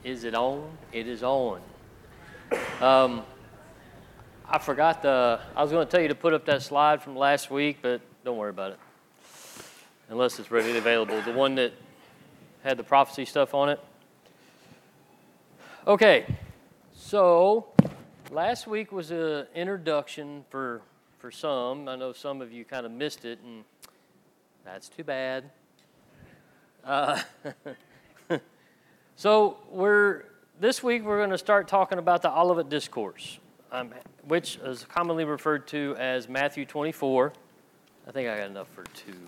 Is it on? It is on. I forgot I was going to tell you to put up that slide from last week, but don't worry about it. Unless it's readily available. The one that had the prophecy stuff on it. Okay, so last week was an introduction for some. I know some of you kind of missed it, and that's too bad. So this week we're going to start talking about the Olivet Discourse, which is commonly referred to as Matthew 24. I think I got enough for two.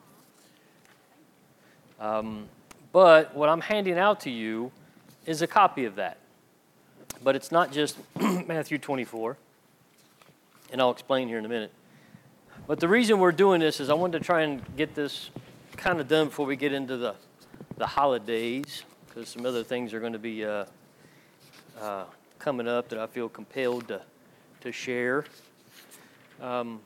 But what I'm handing out to you is a copy of that. But it's not just Matthew 24, and I'll explain here in a minute. But the reason we're doing this is I wanted to try and get this kind of done before we get into the holidays, because some other things are going to be coming up that I feel compelled to share. And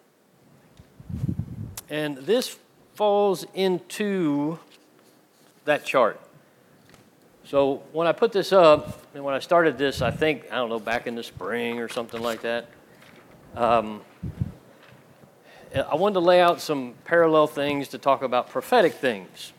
this falls into that chart. So when I put this up, and when I started this, I don't know, back in the spring or something like that, I wanted to lay out some parallel things to talk about prophetic things.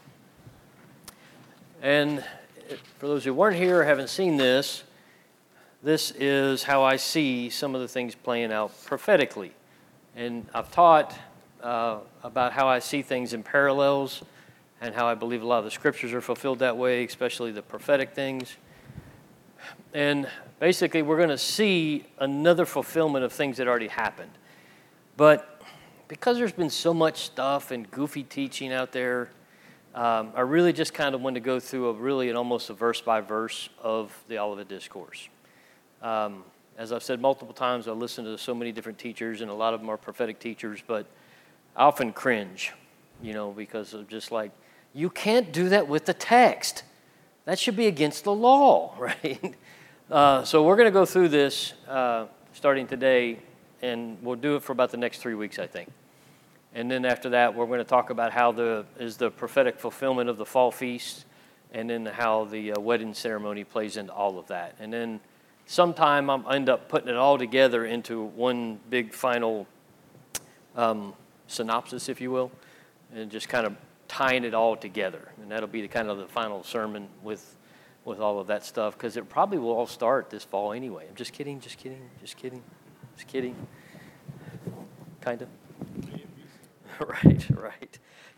And for those who weren't here or haven't seen this is how I see some of the things playing out prophetically. And I've taught about how I see things in parallels and how I believe a lot of the scriptures are fulfilled that way, especially the prophetic things. And basically, we're going to see another fulfillment of things that already happened. But because there's been so much stuff and goofy teaching out there, I really just kind of wanted to go through almost a verse by verse of the Olivet Discourse. As I've said multiple times, I listen to so many different teachers, and a lot of them are prophetic teachers, but I often cringe, because of just like, you can't do that with the text. That should be against the law, right? So we're going to go through this starting today, and we'll do it for about the next 3 weeks, I think. And then after that, we're going to talk about how the prophetic fulfillment of the fall feast, and then how the wedding ceremony plays into all of that. And then sometime I'll end up putting it all together into one big final synopsis, if you will, and just kind of tying it all together. And that'll be the final sermon with all of that stuff, because it probably will all start this fall anyway. I'm just kidding. Kind of. Right.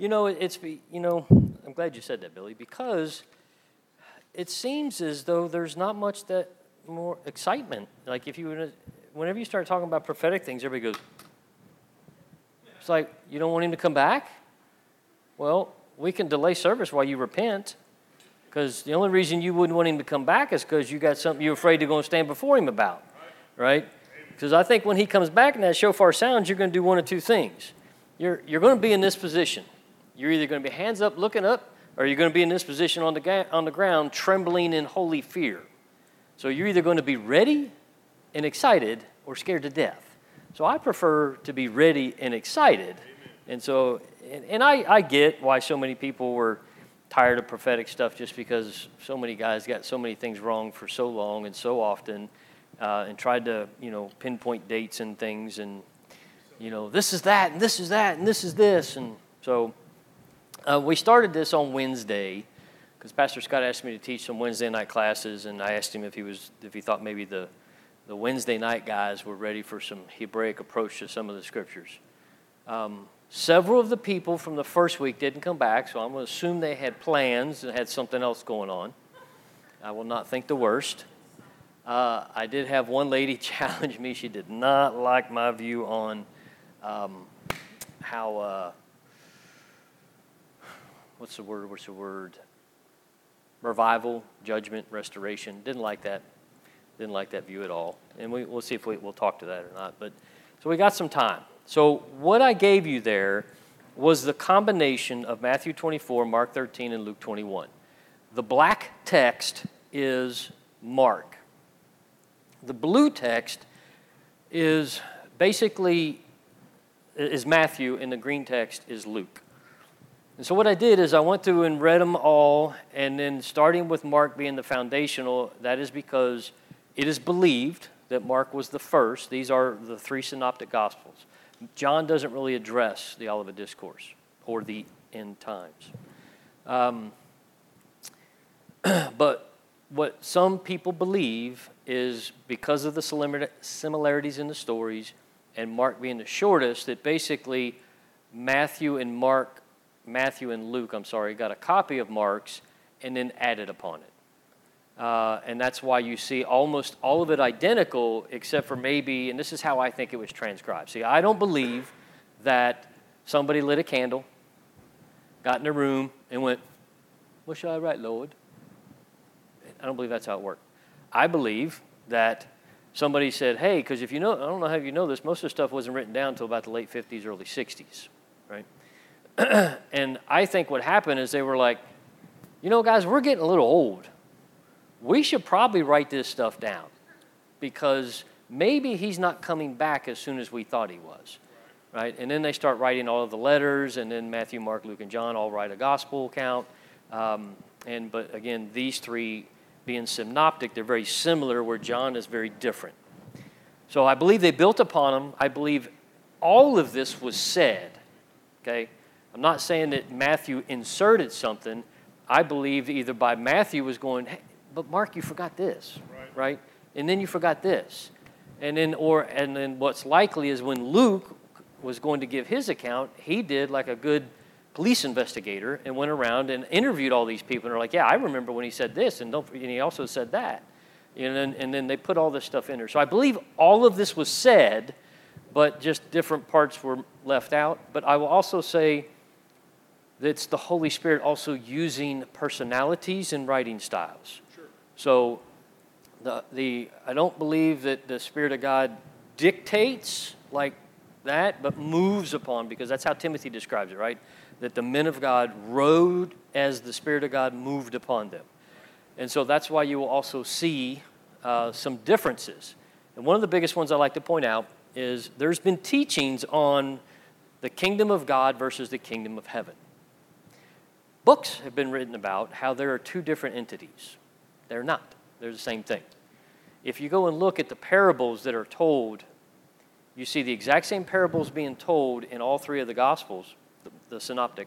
I'm glad you said that, Billy, because it seems as though there's not much that more excitement. Like whenever you start talking about prophetic things, everybody goes, it's like, you don't want him to come back? Well, we can delay service while you repent, because the only reason you wouldn't want him to come back is because you got something you're afraid to go and stand before him about, right? Because I think when he comes back and that shofar sounds, you're going to do one of two things. You're going to be in this position. You're either going to be hands up, looking up, or you're going to be in this position on the ground, trembling in holy fear. So you're either going to be ready and excited or scared to death. So I prefer to be ready and excited. And so, and I get why so many people were tired of prophetic stuff, just because so many guys got so many things wrong for so long and so often, and tried to, pinpoint dates and things, and, this is that, and this is that, and this is this. And so we started this on Wednesday, because Pastor Scott asked me to teach some Wednesday night classes, and I asked him if he thought maybe the Wednesday night guys were ready for some Hebraic approach to some of the scriptures. Several of the people from the first week didn't come back, so I'm going to assume they had plans and had something else going on. I will not think the worst. I did have one lady challenge me. She did not like my view on how, what's the word? Revival, judgment, restoration. Didn't like that view at all. And we'll see if we'll talk to that or not. But so we got some time. So what I gave you there was the combination of Matthew 24, Mark 13, and Luke 21. The black text is Mark. The blue text is basically Matthew, and the green text is Luke. And so what I did is I went through and read them all, and then starting with Mark being the foundational, that is because it is believed that Mark was the first. These are the three synoptic gospels. John doesn't really address the Olivet Discourse or the end times. But what some people believe is because of the similarities in the stories and Mark being the shortest, that basically Matthew and Luke, got a copy of Mark's and then added upon it. And that's why you see almost all of it identical, except for maybe, and this is how I think it was transcribed. See, I don't believe that somebody lit a candle, got in a room, and went, "What shall I write, Lord?" I don't believe that's how it worked. I believe that somebody said, "Hey," because if you know, I don't know how you know this, most of the stuff wasn't written down until about the late 50s, early 60s, right? And I think what happened is they were like, "You know, guys, we're getting a little old. We should probably write this stuff down because maybe he's not coming back as soon as we thought he was," right? And then they start writing all of the letters, and then Matthew, Mark, Luke, and John all write a gospel account. But again, these three being synoptic, they're very similar, where John is very different. So I believe they built upon them. I believe all of this was said, okay? I'm not saying that Matthew inserted something. I believe either by Matthew was going, "Hey, but Mark, you forgot this," right? And then you forgot this. And then what's likely is when Luke was going to give his account, he did like a good police investigator and went around and interviewed all these people. And they're like, "Yeah, I remember when he said this, and he also said that." And then they put all this stuff in there. So I believe all of this was said, but just different parts were left out. But I will also say that it's the Holy Spirit also using personalities and writing styles. Sure. So I don't believe that the Spirit of God dictates like that, but moves upon, because that's how Timothy describes it, right? That the men of God rode as the Spirit of God moved upon them. And so that's why you will also see some differences. And one of the biggest ones I like to point out is there's been teachings on the kingdom of God versus the kingdom of heaven. Books have been written about how there are two different entities. They're not. They're the same thing. If you go and look at the parables that are told, you see the exact same parables being told in all three of the Gospels, the synoptic.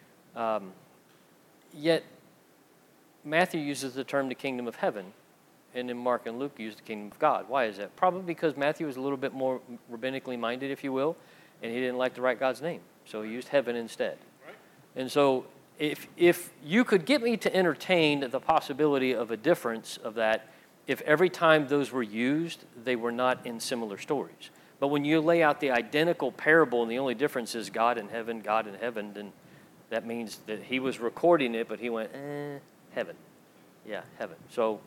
Yet Matthew uses the term the kingdom of heaven, and then Mark and Luke use the kingdom of God. Why is that? Probably because Matthew was a little bit more rabbinically minded, if you will, and he didn't like to write God's name, so he used heaven instead. Right. And so if you could get me to entertain the possibility of a difference of that, if every time those were used, they were not in similar stories. But when you lay out the identical parable and the only difference is God in heaven, then that means that he was recording it, but he went, heaven. Yeah, heaven. So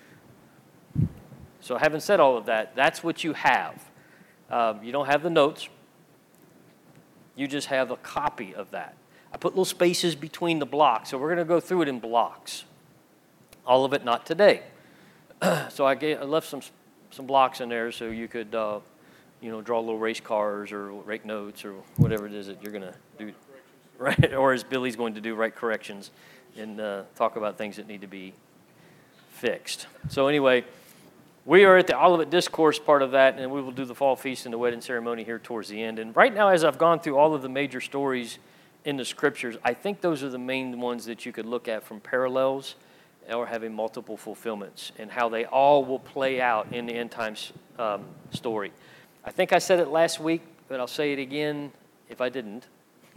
having said all of that, that's what you have. You don't have the notes. You just have a copy of that. I put little spaces between the blocks, so we're going to go through it in blocks. All of it not today. So I left some blocks in there so you could draw little race cars or write notes or whatever it is that you're going to do, right? Or as Billy's going to do, write corrections and talk about things that need to be fixed. So anyway, we are at the Olivet Discourse part of that, and we will do the fall feast and the wedding ceremony here towards the end. And right now, as I've gone through all of the major stories in the Scriptures, I think those are the main ones that you could look at from parallels or having multiple fulfillments and how they all will play out in the end times story. I think I said it last week, but I'll say it again if I didn't.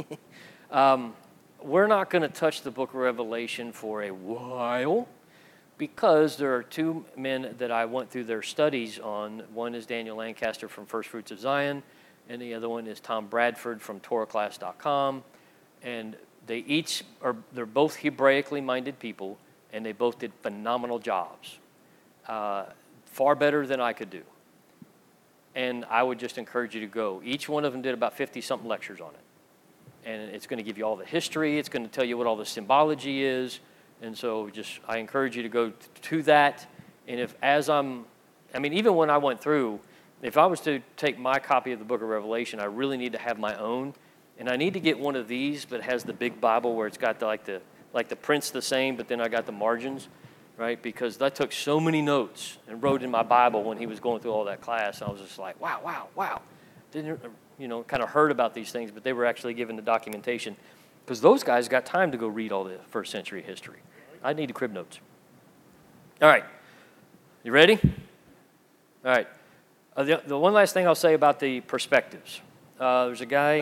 We're not going to touch the book of Revelation for a while because there are two men that I went through their studies on. One is Daniel Lancaster from First Fruits of Zion, and the other one is Tom Bradford from TorahClass.com. And they're both Hebraically minded people, and they both did phenomenal jobs, far better than I could do. And I would just encourage you to go. Each one of them did about 50-something lectures on it. And it's going to give you all the history. It's going to tell you what all the symbology is. And so I encourage you to go to that. And even when I went through, if I was to take my copy of the book of Revelation, I really need to have my own. And I need to get one of these, but it has the big Bible where it's got the print's the same, but then I got the margins, right? Because I took so many notes and wrote in my Bible when he was going through all that class. I was just like, wow. Didn't, kind of heard about these things, but they were actually given the documentation. Because those guys got time to go read all the first century history. I need the crib notes. All right. You ready? All right. The one last thing I'll say about the perspectives. There's a guy,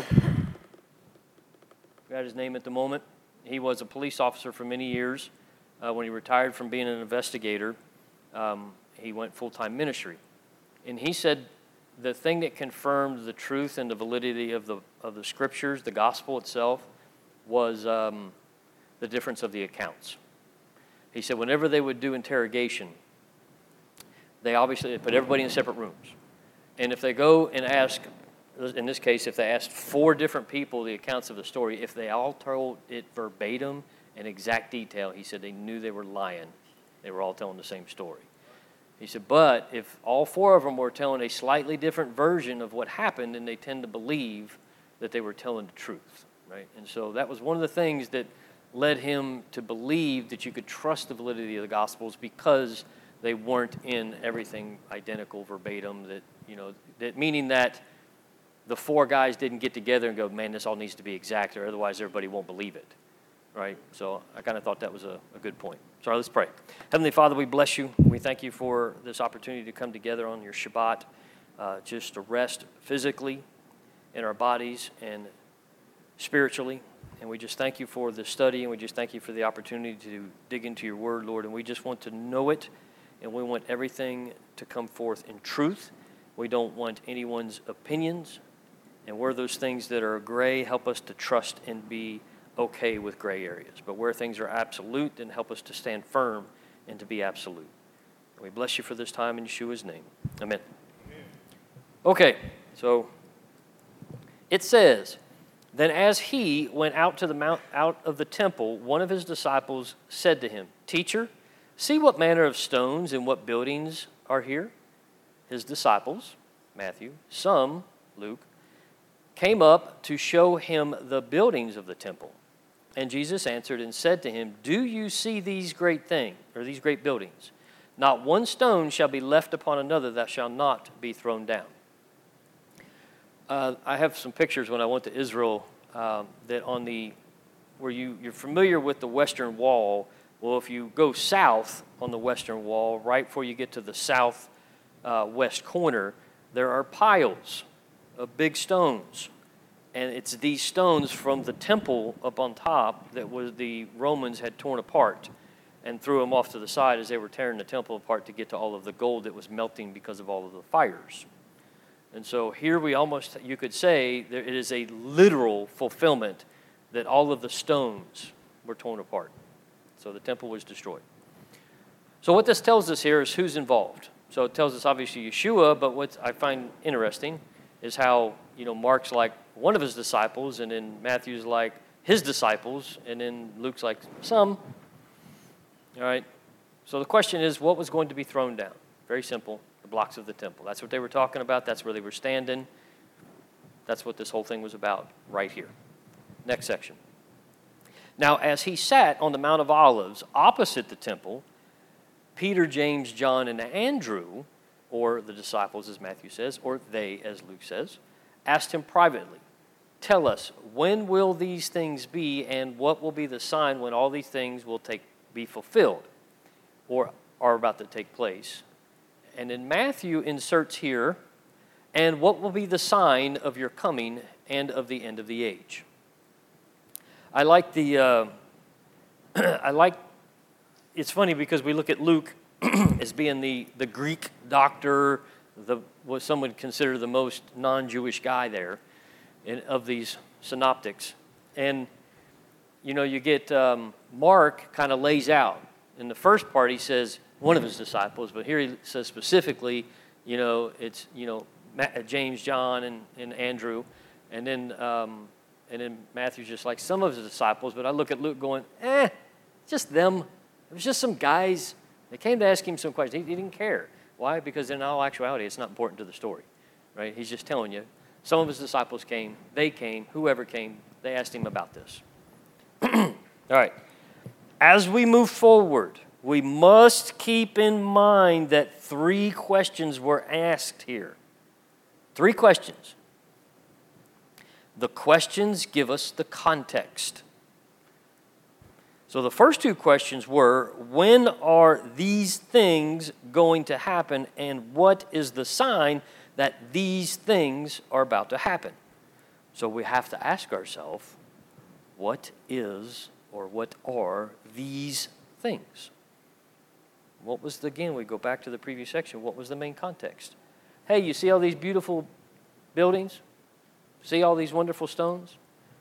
I got his name at the moment. He was a police officer for many years. When he retired from being an investigator, he went full-time ministry. And he said the thing that confirmed the truth and the validity of the scriptures, the gospel itself, was the difference of the accounts. He said whenever they would do interrogation, they obviously put everybody in separate rooms. And if they go and ask, in this case, if they asked 4 different people the accounts of the story, if they all told it verbatim and exact detail, he said they knew they were lying. They were all telling the same story. He said, but if all 4 of them were telling a slightly different version of what happened, then they tend to believe that they were telling the truth, right? And so that was one of the things that led him to believe that you could trust the validity of the Gospels, because they weren't in everything identical verbatim, that meaning that the 4 guys didn't get together and go, man, this all needs to be exact, or otherwise everybody won't believe it, right? So I kind of thought that was a good point. So let's pray. Heavenly Father, we bless you. We thank you for this opportunity to come together on your Shabbat, just to rest physically in our bodies and spiritually. And we just thank you for the study, and we just thank you for the opportunity to dig into your word, Lord. And we just want to know it, and we want everything to come forth in truth. We don't want anyone's opinions. And where those things that are gray, help us to trust and be okay with gray areas. But where things are absolute, then help us to stand firm and to be absolute. And we bless you for this time in Yeshua's name. Amen. Okay, so it says, then as he went out of the temple, one of his disciples said to him, Teacher, see what manner of stones and what buildings are here? His disciples, Matthew, some, Luke, came up to show him the buildings of the temple. And Jesus answered and said to him, Do you see these great things, or these great buildings? Not one stone shall be left upon another that shall not be thrown down. I have some pictures when I went to Israel that where you're familiar with the Western Wall. Well, if you go south on the Western Wall, right before you get to the south west corner, there are piles of big stones. And it's these stones from the temple up on top that the Romans had torn apart and threw them off to the side as they were tearing the temple apart to get to all of the gold that was melting because of all of the fires. And so here you could say, it is a literal fulfillment that all of the stones were torn apart. So the temple was destroyed. So what this tells us here is who's involved. So it tells us obviously Yeshua, but what I find interesting is how, Mark's like one of his disciples, and then Matthew's like his disciples, and then Luke's like some. All right. So the question is, what was going to be thrown down? Very simple. The blocks of the temple. That's what they were talking about. That's where they were standing. That's what this whole thing was about right here. Next section. Now, as he sat on the Mount of Olives opposite the temple, Peter, James, John, and Andrew, or the disciples as Matthew says, or they as Luke says, asked him privately, Tell us, when will these things be, and what will be the sign when all these things will be fulfilled or are about to take place? And then Matthew inserts here, and what will be the sign of your coming and of the end of the age? I like it's funny because we look at Luke as being the Greek doctor, what some would consider the most non-Jewish guy there of these synoptics. And, you get Mark kind of lays out. In the first part, he says one of his disciples, but here he says specifically, it's, James, John, and Andrew. And then Matthew's just like some of his disciples, but I look at Luke going, just them. It was just some guys. They came to ask him some questions. He didn't care. Why? Because in all actuality, it's not important to the story, right? He's just telling you Some of his disciples came. They came. Whoever came, they asked him about this. All right. As we move forward, we must keep in mind that 3 questions were asked here. 3 questions. The questions give us the context. So the first 2 questions were, when are these things going to happen, and what is the sign that these things are about to happen? So we have to ask ourselves, what is or what are these things? What was again, we go back to the previous section, what was the main context? Hey, you see all these beautiful buildings? See all these wonderful stones?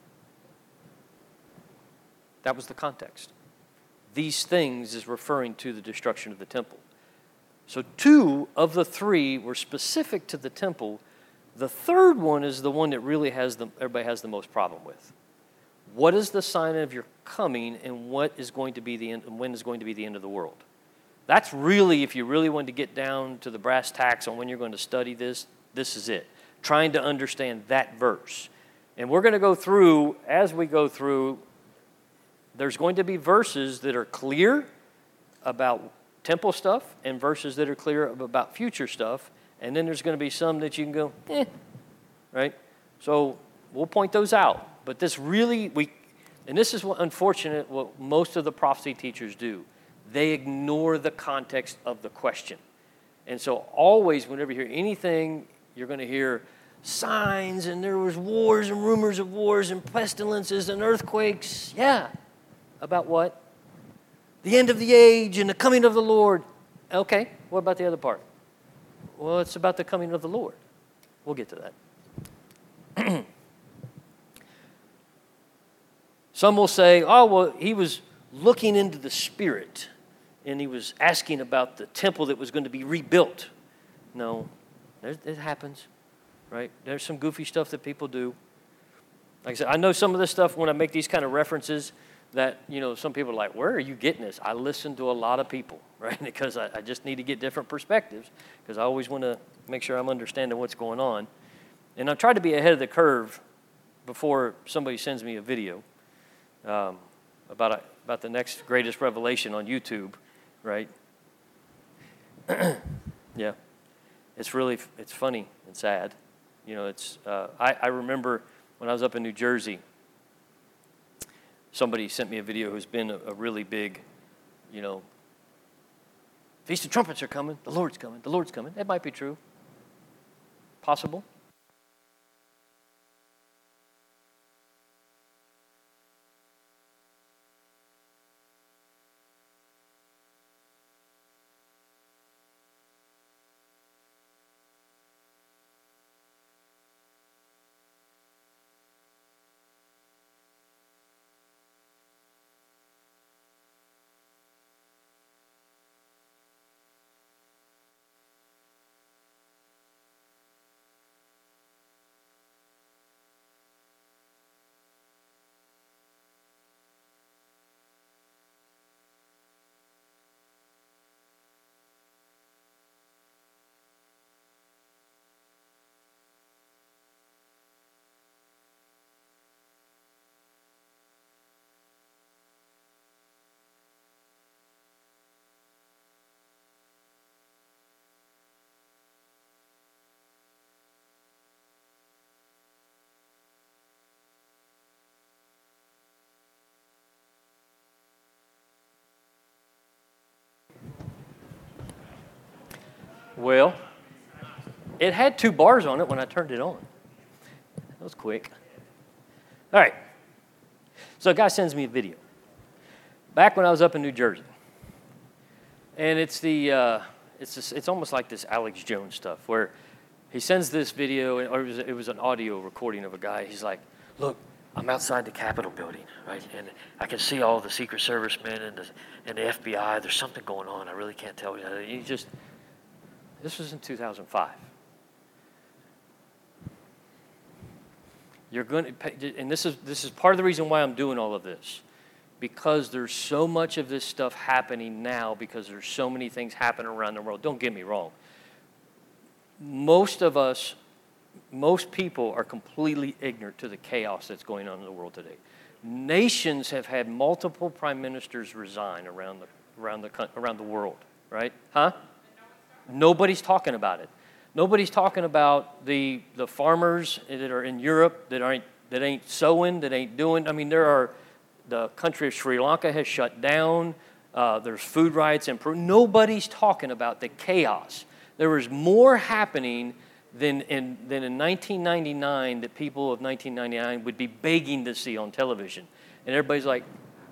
That was the context. These things is referring to the destruction of the temple. So 2 of the 3 were specific to the temple. The third one is the one that really everybody has the most problem with. What is the sign of your coming, and what is going to be the end, and when is going to be the end of the world? That's really, if you really want to get down to the brass tacks on when you're going to study this, this is it. Trying to understand that verse. And we're going to go through, as we go through, there's going to be verses that are clear about temple stuff and verses that are clear about future stuff. And then there's going to be some that you can go, right? So we'll point those out. But this really, and this is what unfortunate, what most of the prophecy teachers do. They ignore the context of the question. And so always, whenever you hear anything, you're going to hear signs, and there was wars and rumors of wars and pestilences and earthquakes. Yeah. About what? The end of the age and the coming of the Lord. Okay, what about the other part? Well, it's about the coming of the Lord. We'll get to that. Some will say, oh, well, he was looking into the Spirit, and he was asking about the temple that was going to be rebuilt. No, it happens, right? There's some goofy stuff that people do. Like I said, I know some of this stuff when I make these kind of references that, some people are like, where are you getting this? I listen to a lot of people, right? Because I just need to get different perspectives, because I always want to make sure I'm understanding what's going on. And I try to be ahead of the curve before somebody sends me a video about the next greatest revelation on YouTube, right? Yeah. It's funny and sad. I remember when I was up in New Jersey, somebody sent me a video who's been a really big, Feast of Trumpets are coming, the Lord's coming, the Lord's coming. That might be true. Possible. Well, it had 2 bars on it when I turned it on. That was quick. All right. So a guy sends me a video. Back when I was up in New Jersey. And it's it's almost like this Alex Jones stuff where he sends this video, or it was an audio recording of a guy. He's like, look, I'm outside the Capitol building, right? And I can see all the Secret Service men and the FBI. There's something going on. I really can't tell you. This was in 2005. You're going to pay, and this is part of the reason why I'm doing all of this, because there's so much of this stuff happening now, because there's so many things happening around the world. Don't get me wrong. Most of us most people are completely ignorant to the chaos that's going on in the world today. Nations have had multiple prime ministers resign around the world, right? Huh? Nobody's talking about it. Nobody's talking about the farmers that are in Europe that ain't sowing, that ain't doing. I mean, the country of Sri Lanka has shut down. There's food riots in Peru. Nobody's talking about the chaos. There was more happening than in 1999 that people of 1999 would be begging to see on television. And everybody's like,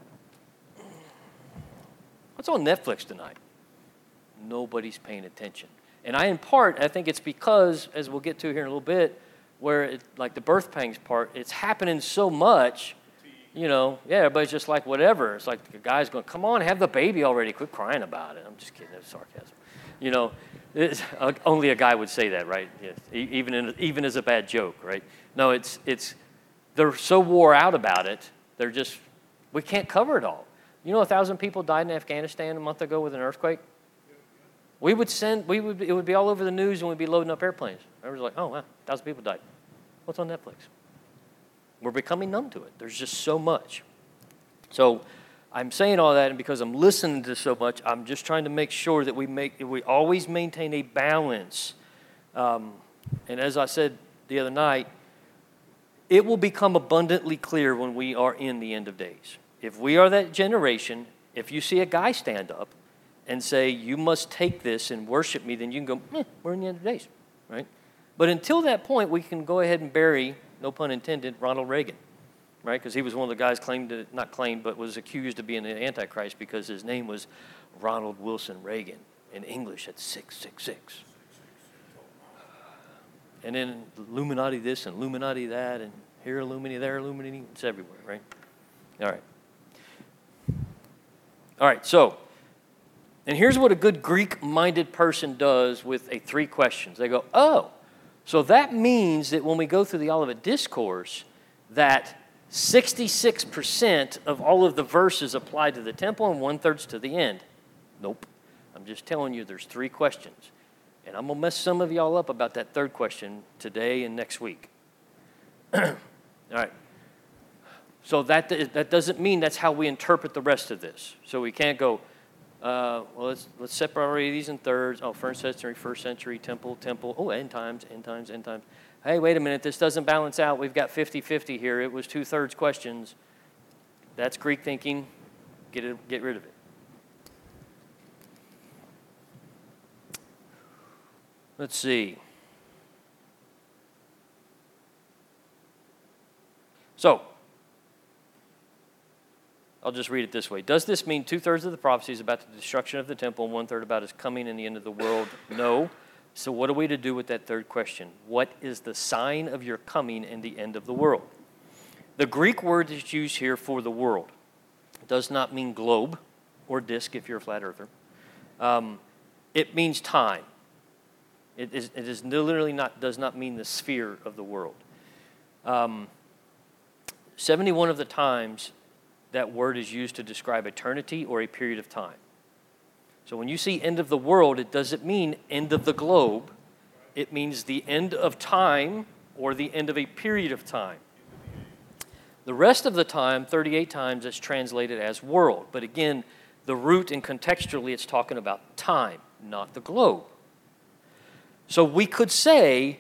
what's on Netflix tonight? Nobody's paying attention. And I think it's because, as we'll get to here in a little bit, where like the birth pangs part, it's happening so much, everybody's just like, whatever. It's like the guy's going, come on, have the baby already. Quit crying about it. I'm just kidding. That's sarcasm. Only a guy would say that, right? Yeah. Even as a bad joke, right? No, it's they're so wore out about it. We can't cover it all. 1,000 people died in Afghanistan a month ago with an earthquake. It would be all over the news and we'd be loading up airplanes. Everyone's like, oh, wow, 1,000 people died. What's on Netflix? We're becoming numb to it. There's just so much. So I'm saying all that, and because I'm listening to so much, I'm just trying to make sure that we always maintain a balance. And as I said the other night, it will become abundantly clear when we are in the end of days. If we are that generation, if you see a guy stand up and say, you must take this and worship me, then you can go, we're in the end of days, right? But until that point, we can go ahead and bury, no pun intended, Ronald Reagan, right? Because he was one of the guys but was accused of being the Antichrist because his name was Ronald Wilson Reagan. In English, that's 666. And then Illuminati this and Illuminati that, and here Illuminati, there Illuminati. It's everywhere, right? All right, so, and here's what a good Greek-minded person does with 3 questions. They go, oh, so that means that when we go through the Olivet Discourse, that 66% of all of the verses apply to the temple and 1/3 to the end. Nope. I'm just telling you there's 3 questions. And I'm going to mess some of y'all up about that 3rd question today and next week. All right. So that doesn't mean that's how we interpret the rest of this. So we can't go, let's separate these in thirds. Oh, first century, temple. Oh, end times. Hey, wait a minute, this doesn't balance out. We've got 50-50 here. It was 2/3 questions. That's Greek thinking. Get rid of it. Let's see. So, I'll just read it this way. Does this mean 2/3 of the prophecy is about the destruction of the temple and 1/3 about his coming and the end of the world? No. So what are we to do with that 3rd question? What is the sign of your coming and the end of the world? The Greek word that's used here for the world does not mean globe or disk if you're a flat earther. It means time. It is literally does not mean the sphere of the world. 71 of the times that word is used to describe eternity or a period of time. So when you see end of the world, it doesn't mean end of the globe. It means the end of time or the end of a period of time. The rest of the time, 38 times, it's translated as world. But again, the root and contextually, it's talking about time, not the globe. So we could say,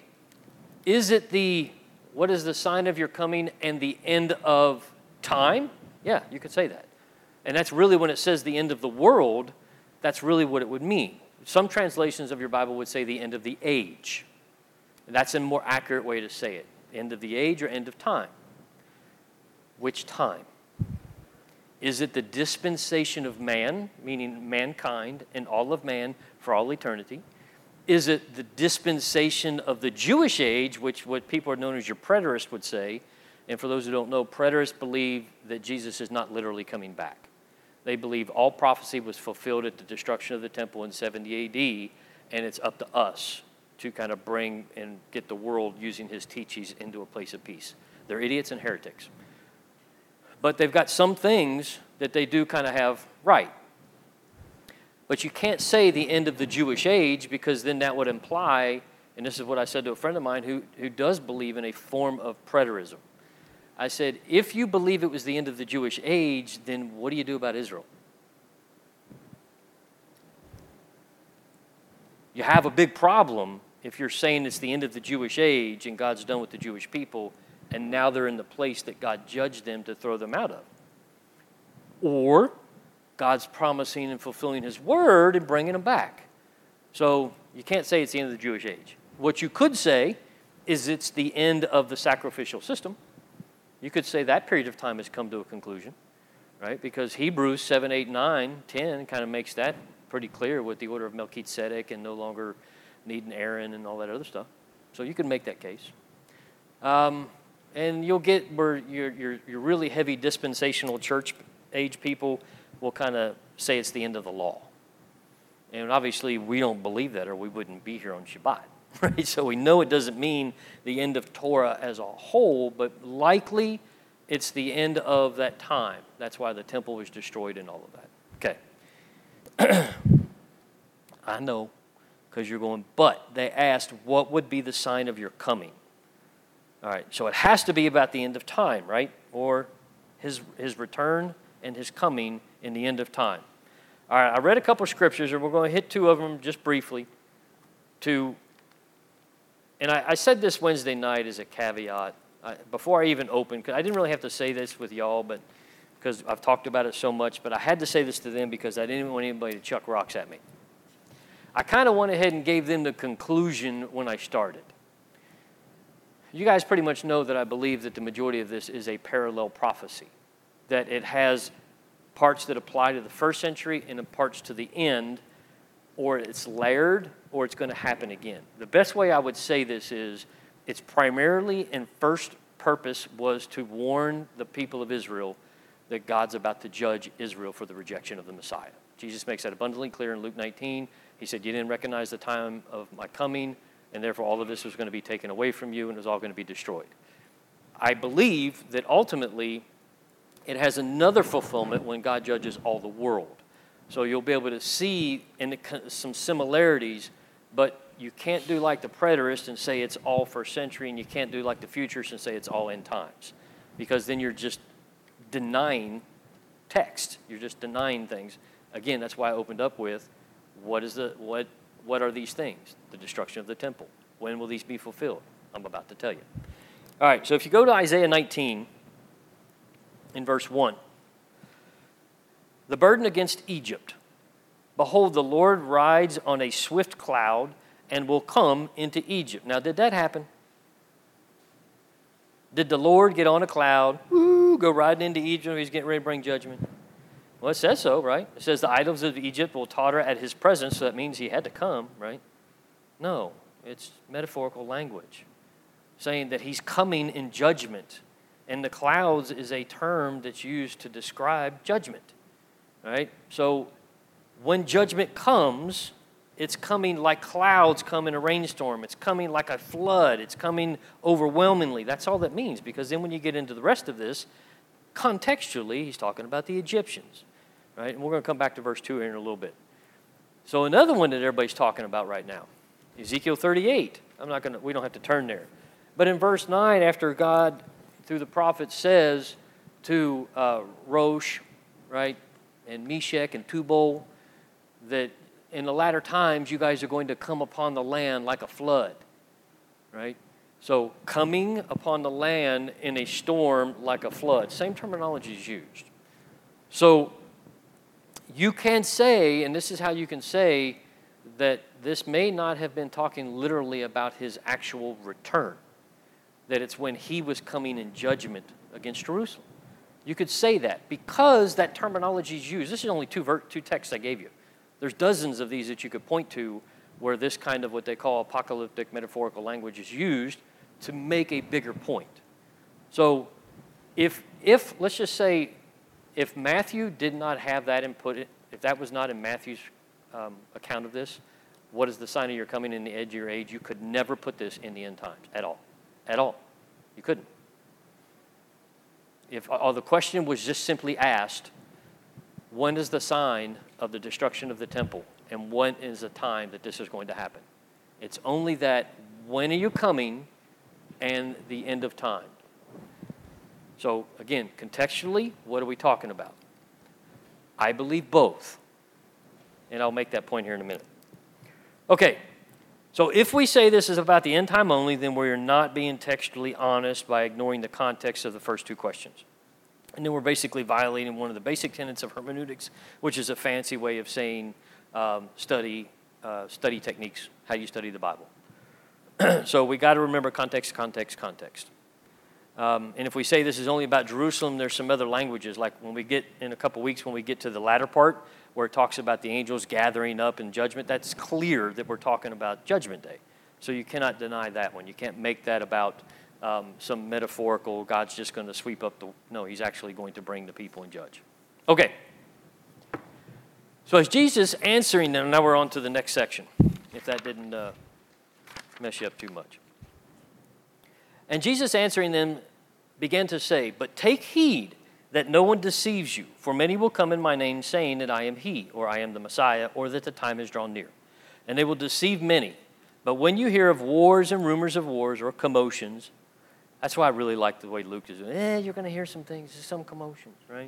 what is the sign of your coming and the end of time? Yeah, you could say that. And that's really when it says the end of the world, that's really what it would mean. Some translations of your Bible would say the end of the age. That's a more accurate way to say it. End of the age or end of time. Which time? Is it the dispensation of man, meaning mankind and all of man for all eternity? Is it the dispensation of the Jewish age, which what people are known as your preterists would say? And for those who don't know, preterists believe that Jesus is not literally coming back. They believe all prophecy was fulfilled at the destruction of the temple in 70 AD, and it's up to us to kind of bring and get the world using his teachings into a place of peace. They're idiots and heretics. But they've got some things that they do kind of have right. But you can't say the end of the Jewish age because then that would imply And this is what I said to a friend of mine who does believe in a form of preterism. I said, if you believe it was the end of the Jewish age, then what do you do about Israel? You have a big problem if you're saying it's the end of the Jewish age and God's done with the Jewish people, and now they're in the place that God judged them to throw them out of. Or God's promising and fulfilling his word and bringing them back. So you can't say it's the end of the Jewish age. What you could say is it's the end of the sacrificial system. You could say that period of time has come to a conclusion, right? Because Hebrews 7, 8, 9, 10 kind of makes that pretty clear with the order of Melchizedek and no longer needing Aaron and all that other stuff. So you can make that case. And you'll get where your really heavy dispensational church age people will kind of say it's the end of the law. And obviously we don't believe that or we wouldn't be here on Shabbat. Right? So we know it doesn't mean the end of Torah as a whole, but likely it's the end of that time. That's why the temple was destroyed and all of that. Okay. I know, because you're going, but they asked, what would be the sign of your coming? All right, so it has to be about the end of time, right? Or his return and his coming in the end of time. All right, I read a couple of scriptures, and we're going to hit two of them just briefly. And I said this Wednesday night as a caveat, before I even opened, because I didn't really have to say this with y'all, but because I've talked about it so much, but I had to say this to them because I didn't want anybody to chuck rocks at me. I kind of went ahead and gave them the conclusion when I started. You guys pretty much know that I believe that the majority of this is a parallel prophecy, that it has parts that apply to the first century and parts to the end, or it's layered, or it's going to happen again. The best way I would say this is its primarily and first purpose was to warn the people of Israel that God's about to judge Israel for the rejection of the Messiah. Jesus makes that abundantly clear in Luke 19. He said, you didn't recognize the time of my coming, and therefore all of this was going to be taken away from you, and it was all going to be destroyed. I believe that ultimately it has another fulfillment when God judges all the world. So you'll be able to see some similarities, but you can't do like the preterists and say it's all first century, and you can't do like the futurists and say it's all end times, because then you're just denying text. You're just denying things. Again, that's why I opened up with, what are these things? The destruction of the temple. When will these be fulfilled? I'm about to tell you. All right, so if you go to Isaiah 19, in verse 1, the burden against Egypt. Behold, the Lord rides on a swift cloud and will come into Egypt. Now, did that happen? Did the Lord get on a cloud, go riding into Egypt? He's getting ready to bring judgment. Well, it says so, right? It says the idols of Egypt will totter at his presence, so that means he had to come, right? No, it's metaphorical language, saying that he's coming in judgment. And the clouds is a term that's used to describe judgment, right? So when judgment comes, it's coming like clouds come in a rainstorm. It's coming like a flood. It's coming overwhelmingly. That's all that means, because then when you get into the rest of this, contextually, he's talking about the Egyptians, right? And we're going to come back to verse 2 here in a little bit. So another one that everybody's talking about right now, Ezekiel 38. We don't have to turn there. But in verse 9, after God, through the prophet, says to Rosh, right, and Meshach and Tubal, that in the latter times you guys are going to come upon the land like a flood, right? So coming upon the land in a storm like a flood. Same terminology is used. So you can say, and this is how you can say, that this may not have been talking literally about his actual return, that it's when he was coming in judgment against Jerusalem. You could say that because that terminology is used. This is only two texts I gave you. There's dozens of these that you could point to where this kind of what they call apocalyptic metaphorical language is used to make a bigger point. So if let's just say, if Matthew did not have that input, if that was not in Matthew's account of this, what is the sign of your coming in the edge of your age? You could never put this in the end times at all. At all. You couldn't. If the question was just simply asked, when is the sign of the destruction of the temple, and when is the time that this is going to happen? It's only that when are you coming and the end of time. So again, contextually, what are we talking about? I believe both. And I'll make that point here in a minute. Okay, so if we say this is about the end time only, then we're not being textually honest by ignoring the context of the first two questions. And then we're basically violating one of the basic tenets of hermeneutics, which is a fancy way of saying study techniques, how you study the Bible. So we got to remember context, context, context. And if we say this is only about Jerusalem, there's some other languages, like when we get, in a couple weeks, when we get to the latter part, where it talks about the angels gathering up in judgment, that's clear that we're talking about Judgment Day. So you cannot deny that one. You can't make that about some metaphorical, God's just going to sweep up the, no, he's actually going to bring the people and judge. Okay. So as Jesus answering them, now we're on to the next section, if that didn't mess you up too much. And Jesus answering them began to say, "But take heed that no one deceives you, for many will come in my name, saying that I am he, or I am the Messiah, or that the time is drawn near. And they will deceive many. But when you hear of wars and rumors of wars or commotions," that's why I really like the way Luke is doing. You're going to hear some things, some commotions, right?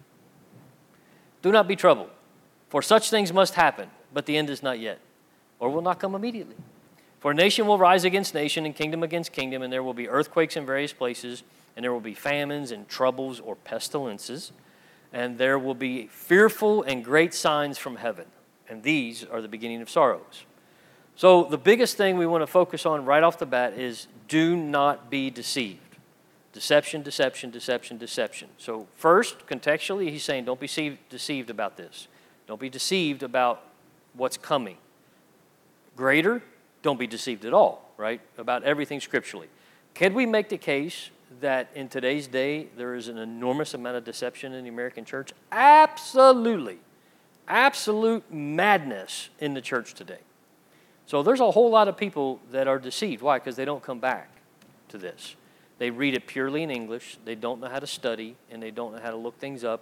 "Do not be troubled, for such things must happen, but the end is not yet, or will not come immediately. For nation will rise against nation, and kingdom against kingdom, and there will be earthquakes in various places, and there will be famines and troubles or pestilences, and there will be fearful and great signs from heaven, and these are the beginning of sorrows." So the biggest thing we want to focus on right off the bat is do not be deceived. Deception, deception, deception, deception. So first, contextually, he's saying don't be deceived about this. Don't be deceived about what's coming. Greater, don't be deceived at all, right? About everything scripturally. Can we make the case that in today's day there is an enormous amount of deception in the American church? Absolutely. Absolute madness in the church today. So there's a whole lot of people that are deceived. Why? Because they don't come back to this. They read it purely in English. They don't know how to study, and they don't know how to look things up.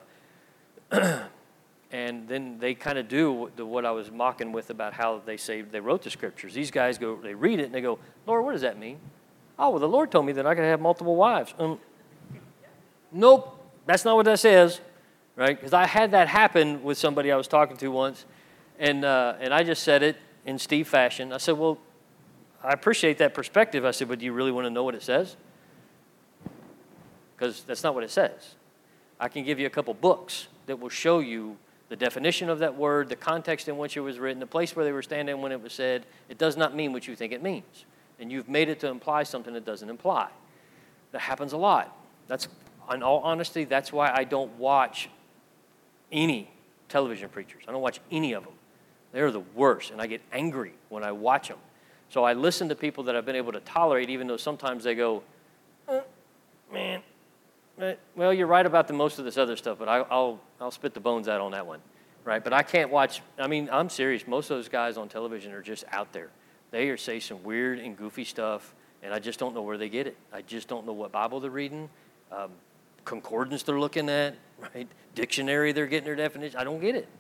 And then they kind of do what I was mocking with about how they wrote the scriptures. These guys go, they read it, and they go, "Lord, what does that mean?" "Oh, well, the Lord told me that I could have multiple wives." Nope, that's not what that says, right? Because I had that happen with somebody I was talking to once, and I just said it in Steve fashion. I said, "Well, I appreciate that perspective." I said, "But do you really want to know what it says?" Because that's not what it says. I can give you a couple books that will show you the definition of that word, the context in which it was written, the place where they were standing when it was said. It does not mean what you think it means. And you've made it to imply something it doesn't imply. That happens a lot. That's, in all honesty, that's why I don't watch any television preachers. I don't watch any of them. They're the worst, and I get angry when I watch them. So I listen to people that I've been able to tolerate, even though sometimes they go, "Man, well, you're right about most of this other stuff, but I'll spit the bones out on that one," right? But I can't watch. I mean, I'm serious. Most of those guys on television are just out there. They are saying some weird and goofy stuff, and I just don't know where they get it. I just don't know what Bible they're reading, concordance they're looking at, right? Dictionary they're getting their definition. I don't get it.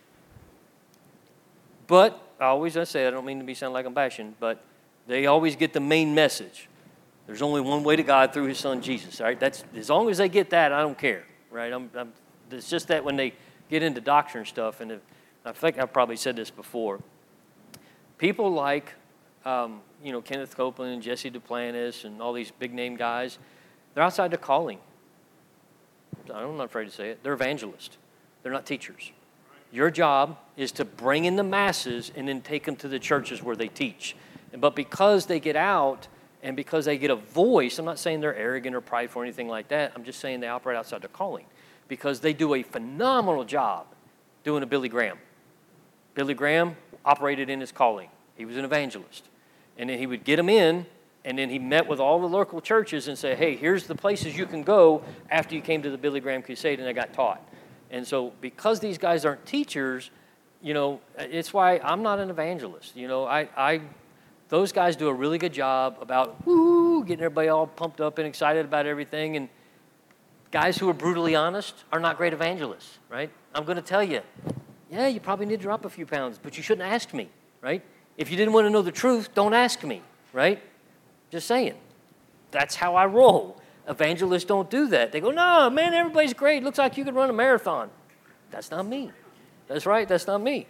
But I say, I don't mean to sound like I'm bashing, but they always get the main message. There's only one way to God through his son Jesus, right? That's, as long as they get that, I don't care, right? It's just that when they get into doctrine stuff, and I think I've probably said this before, people like, Kenneth Copeland and Jesse Duplantis and all these big name guys, they're outside their calling. I'm not afraid to say it. They're evangelists. They're not teachers. Your job is to bring in the masses and then take them to the churches where they teach. But because they get out, and because they get a voice, I'm not saying they're arrogant or prideful or anything like that. I'm just saying they operate outside their calling. Because they do a phenomenal job doing a Billy Graham. Billy Graham operated in his calling. He was an evangelist. And then he would get them in, and then he met with all the local churches and say, "Hey, here's the places you can go after you came to the Billy Graham Crusade," and they got taught. And so because these guys aren't teachers, it's why I'm not an evangelist. Those guys do a really good job about getting everybody all pumped up and excited about everything. And guys who are brutally honest are not great evangelists, right? I'm going to tell you, yeah, you probably need to drop a few pounds, but you shouldn't ask me, right? If you didn't want to know the truth, don't ask me, right? Just saying. That's how I roll. Evangelists don't do that. They go, no, man, everybody's great. Looks like you could run a marathon. That's not me. That's right, that's not me.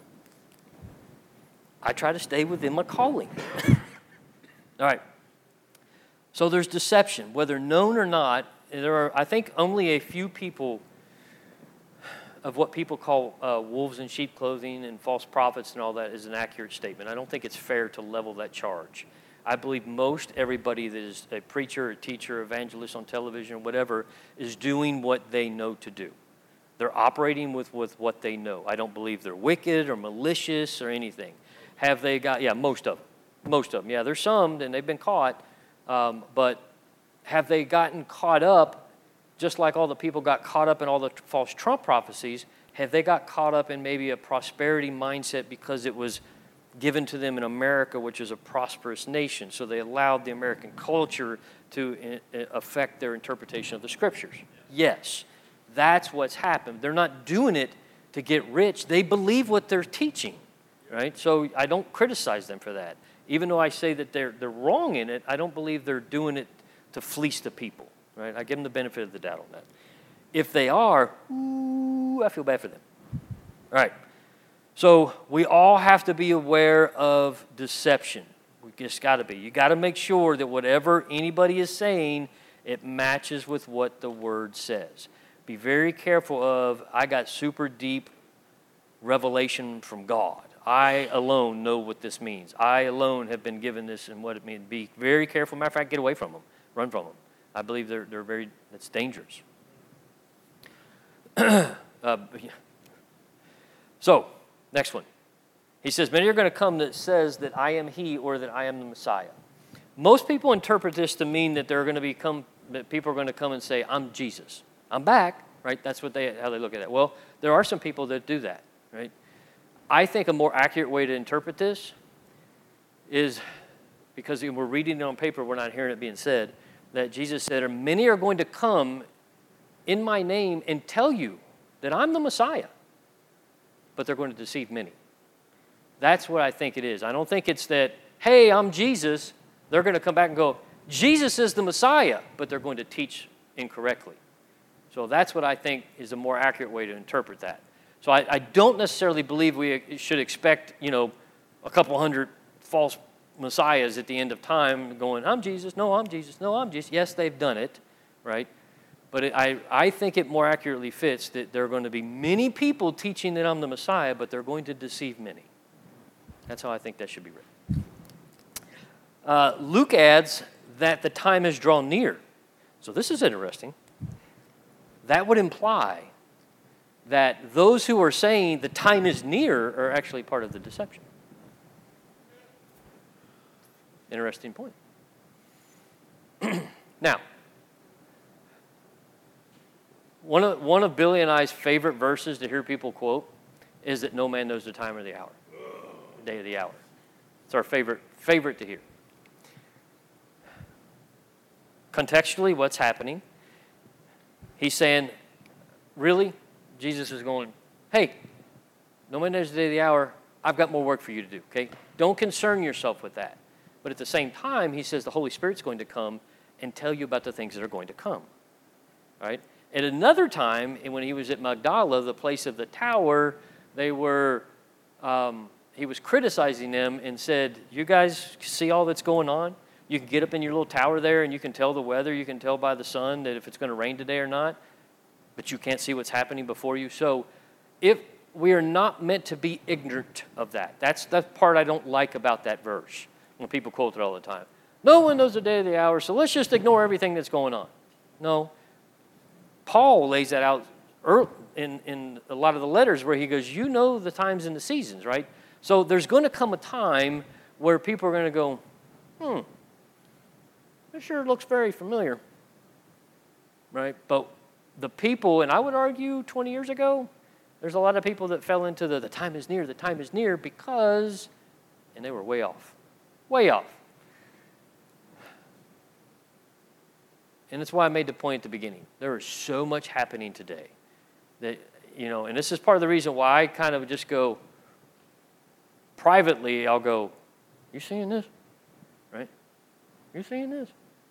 I try to stay within my calling. All right. So there's deception. Whether known or not, there are, I think, only a few people of what people call wolves in sheep clothing and false prophets and all that is an accurate statement. I don't think it's fair to level that charge. I believe most everybody that is a preacher, a teacher, evangelist on television, or whatever, is doing what they know to do. They're operating with what they know. I don't believe they're wicked or malicious or anything. Have they got, yeah, most of them. Most of them. Yeah, there's some, and they've been caught. But have they gotten caught up, just like all the people got caught up in all the false Trump prophecies? Have they got caught up in maybe a prosperity mindset because it was given to them in America, which is a prosperous nation? So they allowed the American culture to affect their interpretation of the scriptures. Yes, that's what's happened. They're not doing it to get rich. They believe what they're teaching, right? So I don't criticize them for that. Even though I say that they're wrong in it, I don't believe they're doing it to fleece the people, right? I give them the benefit of the doubt on that. If they are, I feel bad for them. All right. So we all have to be aware of deception. We just got to be. You got to make sure that whatever anybody is saying, it matches with what the Word says. Be very careful of, I got super deep revelation from God. I alone know what this means. I alone have been given this and what it means. Be very careful. Matter of fact, get away from them. Run from them. I believe they're very, that's dangerous. So, next one. He says, many are going to come that says that I am he or that I am the Messiah. Most people interpret this to mean that that people are going to come and say, I'm Jesus. I'm back, right? That's how they look at it. Well, there are some people that do that, right? I think a more accurate way to interpret this is, because we're reading it on paper, we're not hearing it being said, that Jesus said, many are going to come in my name and tell you that I'm the Messiah, but they're going to deceive many. That's what I think it is. I don't think it's that, hey, I'm Jesus. They're going to come back and go, Jesus is the Messiah, but they're going to teach incorrectly. So that's what I think is a more accurate way to interpret that. So I don't necessarily believe we should expect, a couple hundred false messiahs at the end of time going, I'm Jesus, no, I'm Jesus, no, I'm Jesus. Yes, they've done it, right? But I think it more accurately fits that there are going to be many people teaching that I'm the Messiah, but they're going to deceive many. That's how I think that should be written. Luke adds that the time has drawn near. So this is interesting. That would imply that those who are saying the time is near are actually part of the deception. Interesting point. Now, one of Billy and I's favorite verses to hear people quote is that no man knows the time or the hour, the day of the hour. It's our favorite to hear. Contextually, what's happening? He's saying, really? Jesus is going, hey, no man knows the day of the hour. I've got more work for you to do, okay? Don't concern yourself with that. But at the same time, he says the Holy Spirit's going to come and tell you about the things that are going to come, right? At another time, when he was at Magdala, the place of the tower, he was criticizing them and said, you guys see all that's going on? You can get up in your little tower there and you can tell the weather. You can tell by the sun that if it's going to rain today or not. But you can't see what's happening before you. So if we are not meant to be ignorant of that. That's the part I don't like about that verse when people quote it all the time. No one knows the day or the hour, so let's just ignore everything that's going on. No. Paul lays that out in a lot of the letters where he goes, you know the times and the seasons, right? So there's going to come a time where people are going to go, this sure looks very familiar, right? But the people, and I would argue 20 years ago, there's a lot of people that fell into the time is near because, and they were way off. Way off. And that's why I made the point at the beginning. There is so much happening today that, and this is part of the reason why I kind of just go, privately, I'll go, you seeing this? Right? You seeing this?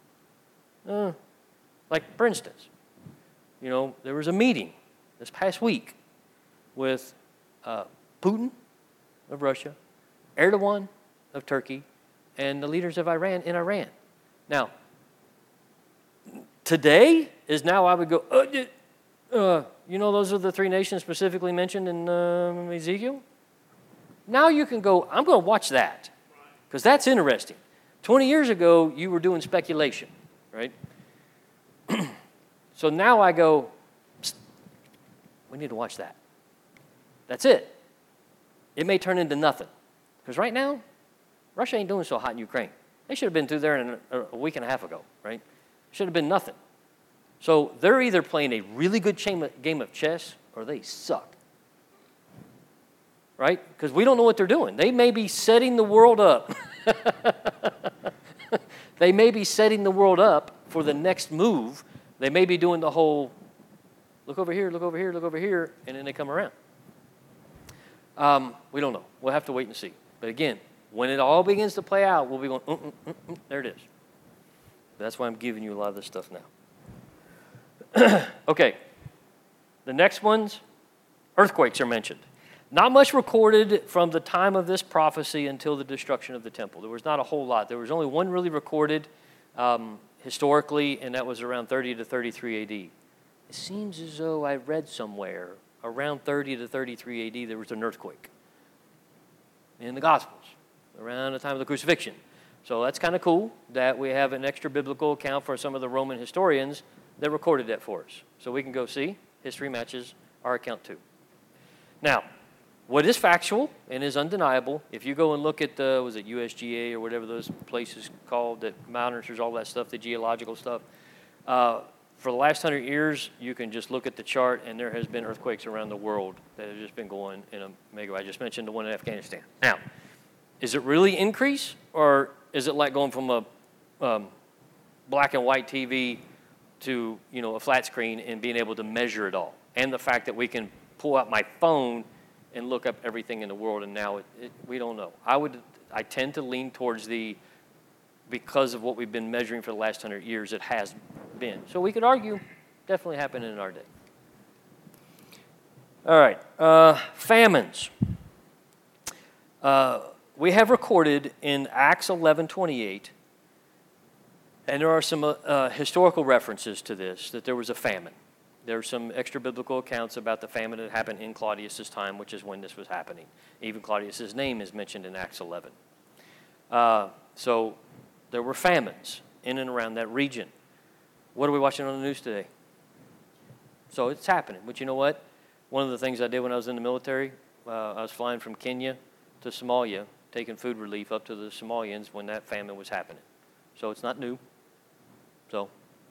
Like, for instance, there was a meeting this past week with Putin of Russia, Erdogan of Turkey, and the leaders of Iran in Iran. Now, today is now I would go, those are the three nations specifically mentioned in Ezekiel? Now you can go, I'm going to watch that because that's interesting. 20 years ago, you were doing speculation, right? So now I go, we need to watch that. That's it. It may turn into nothing. Because right now, Russia ain't doing so hot in Ukraine. They should have been through there in a week and a half ago, right? Should have been nothing. So they're either playing a really good game of chess or they suck. Right? Because we don't know what they're doing. They may be setting the world up. They may be setting the world up for the next move. They may be doing the whole, look over here, look over here, look over here, and then they come around. We don't know. We'll have to wait and see. But again, when it all begins to play out, we'll be going, there it is. That's why I'm giving you a lot of this stuff now. Okay. The next ones, earthquakes are mentioned. Not much recorded from the time of this prophecy until the destruction of the temple. There was not a whole lot. There was only one really recorded historically, and that was around 30 to 33 AD. It seems as though I read somewhere around 30 to 33 AD there was an earthquake in the Gospels around the time of the crucifixion. So that's kind of cool that we have an extra biblical account for some of the Roman historians that recorded that for us. So we can go see history matches our account too. Now, what is factual and is undeniable, if you go and look at was it USGA or whatever those places called that monitors all that stuff, the geological stuff, for the last 100 years, you can just look at the chart and there has been earthquakes around the world that have just been going in a mega. I just mentioned the one in Afghanistan. Now, is it really increase or is it like going from a black and white TV to a flat screen and being able to measure it all? And the fact that we can pull out my phone and look up everything in the world, and now we don't know. I tend to lean towards because of what we've been measuring for the last 100 years, it has been. So we could argue, definitely happened in our day. All right, famines. We have recorded in Acts 11:28, and there are some historical references to this, that there was a famine. There are some extra biblical accounts about the famine that happened in Claudius's time, which is when this was happening. Even Claudius's name is mentioned in Acts 11. So there were famines in and around that region. What are we watching on the news today? So it's happening. But you know what? One of the things I did when I was in the military, I was flying from Kenya to Somalia, taking food relief up to the Somalians when that famine was happening. So it's not new. So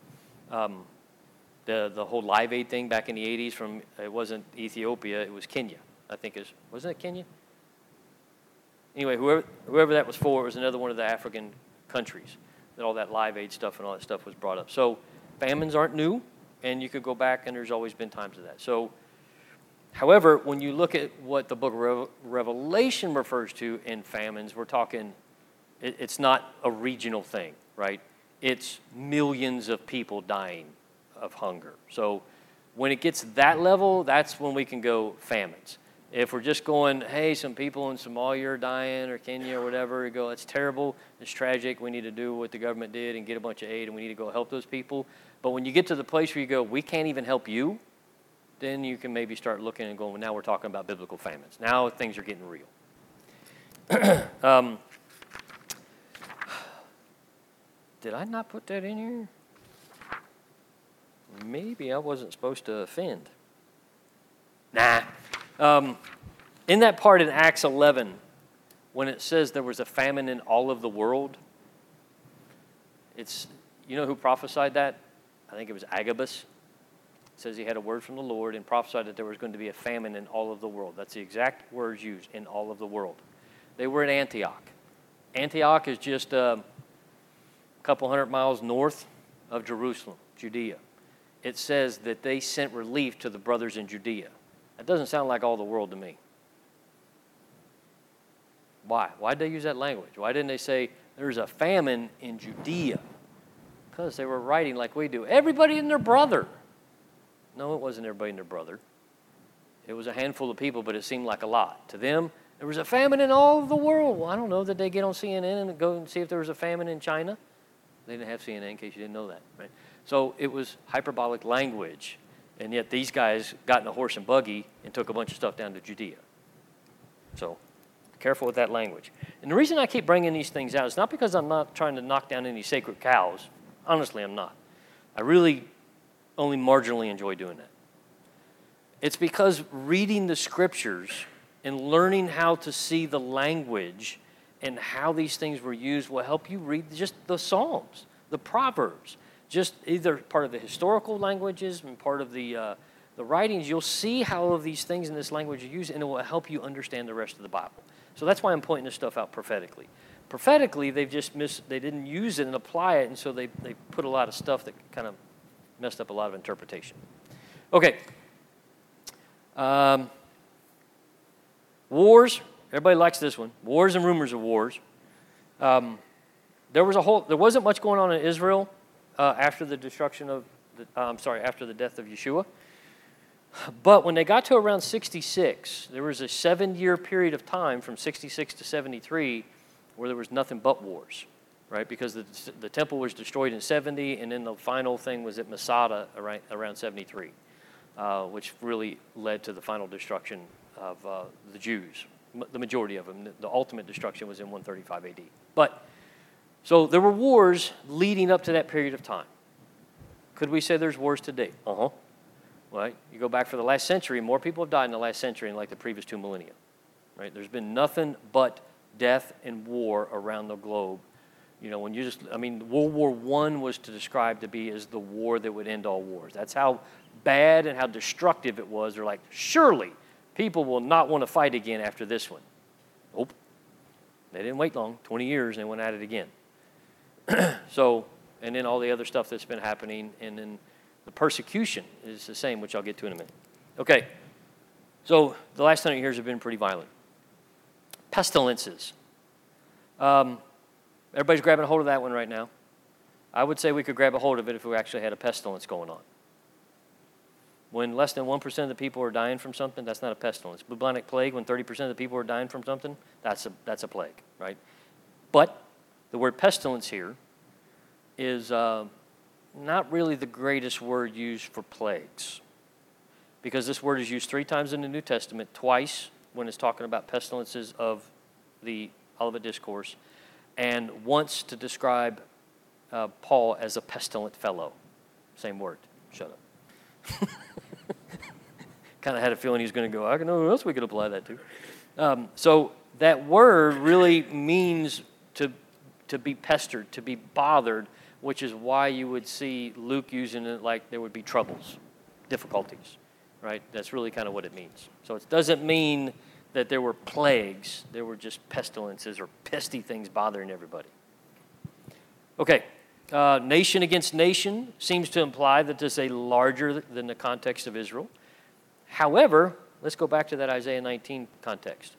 the whole Live Aid thing back in the 80s it wasn't Ethiopia, it was Kenya. I think wasn't it Kenya? Anyway, whoever that was for, it was another one of the African countries that all that Live Aid stuff and all that stuff was brought up. So famines aren't new, and you could go back and there's always been times of that. So, however, when you look at what the book of Revelation refers to in famines, we're talking, it's not a regional thing, right? It's millions of people dying of hunger. So when it gets that level, that's when we can go famines. If we're just going, hey, some people in Somalia are dying or Kenya or whatever, you go, it's terrible, it's tragic, we need to do what the government did and get a bunch of aid and we need to go help those people. But when you get to the place where you go, we can't even help you, then you can maybe start looking and going, well, now we're talking about biblical famines. Now things are getting real. Did I not put that in here? Maybe I wasn't supposed to offend. Nah. In that part in Acts 11, when it says there was a famine in all of the world, you know who prophesied that? I think it was Agabus. It says he had a word from the Lord and prophesied that there was going to be a famine in all of the world. That's the exact words used, in all of the world. They were at Antioch. Antioch is just a couple 100 miles north of Jerusalem, Judea. It says that they sent relief to the brothers in Judea. That doesn't sound like all the world to me. Why? Why did they use that language? Why didn't they say, there's a famine in Judea? Because they were writing like we do. Everybody and their brother. No, it wasn't everybody and their brother. It was a handful of people, but it seemed like a lot. To them, there was a famine in all of the world. Well, I don't know. Did they get on CNN and go and see if there was a famine in China? They didn't have CNN, in case you didn't know that, right? So it was hyperbolic language. And yet these guys got in a horse and buggy and took a bunch of stuff down to Judea. So careful with that language. And the reason I keep bringing these things out is not because I'm not trying to knock down any sacred cows. Honestly, I'm not. I really only marginally enjoy doing that. It's because reading the scriptures and learning how to see the language and how these things were used will help you read just the Psalms, the Proverbs, just either part of the historical languages and part of the writings. You'll see how all of these things in this language are used, and it will help you understand the rest of the Bible. So that's why I'm pointing this stuff out prophetically. Prophetically, they didn't use it and apply it, and so they put a lot of stuff that kind of messed up a lot of interpretation. Okay. Wars. Everybody likes this one. Wars and rumors of wars. There wasn't much going on in Israel after the after the death of Yeshua. But when they got to around 66, there was a 7-year period of time from 66 to 73 where there was nothing but wars, right? Because the temple was destroyed in 70, and then the final thing was at Masada around 73, which really led to the final destruction of the Jews, the majority of them. The ultimate destruction was in 135 AD. But, so there were wars leading up to that period of time. Could we say there's wars today? Uh-huh. Right? You go back for the last century, more people have died in the last century than like the previous 2 millennia. Right? There's been nothing but death and war around the globe. You know, World War I was described to be as the war that would end all wars. That's how bad and how destructive it was. They're like, surely people will not want to fight again after this one. Nope. They didn't wait long, 20 years, and they went at it again. So, and then all the other stuff that's been happening, and then the persecution is the same, which I'll get to in a minute. Okay, so the last 100 years have been pretty violent. Pestilences. Everybody's grabbing a hold of that one right now. I would say we could grab a hold of it if we actually had a pestilence going on. When less than 1% of the people are dying from something, that's not a pestilence. Bubonic plague, when 30% of the people are dying from something, that's a plague, right? But the word pestilence here is not really the greatest word used for plagues, because this word is used 3 times in the New Testament, twice when it's talking about pestilences of the Olivet Discourse, and once to describe Paul as a pestilent fellow. Same word. Shut up. Kind of had a feeling he was going to go, I don't know who else we could apply that to. So that word really means to be pestered, to be bothered, which is why you would see Luke using it like there would be troubles, difficulties, right? That's really kind of what it means. So it doesn't mean that there were plagues. There were just pestilences or pesty things bothering everybody. Okay, nation against nation seems to imply that this is a larger than the context of Israel. However, let's go back to that Isaiah 19 context.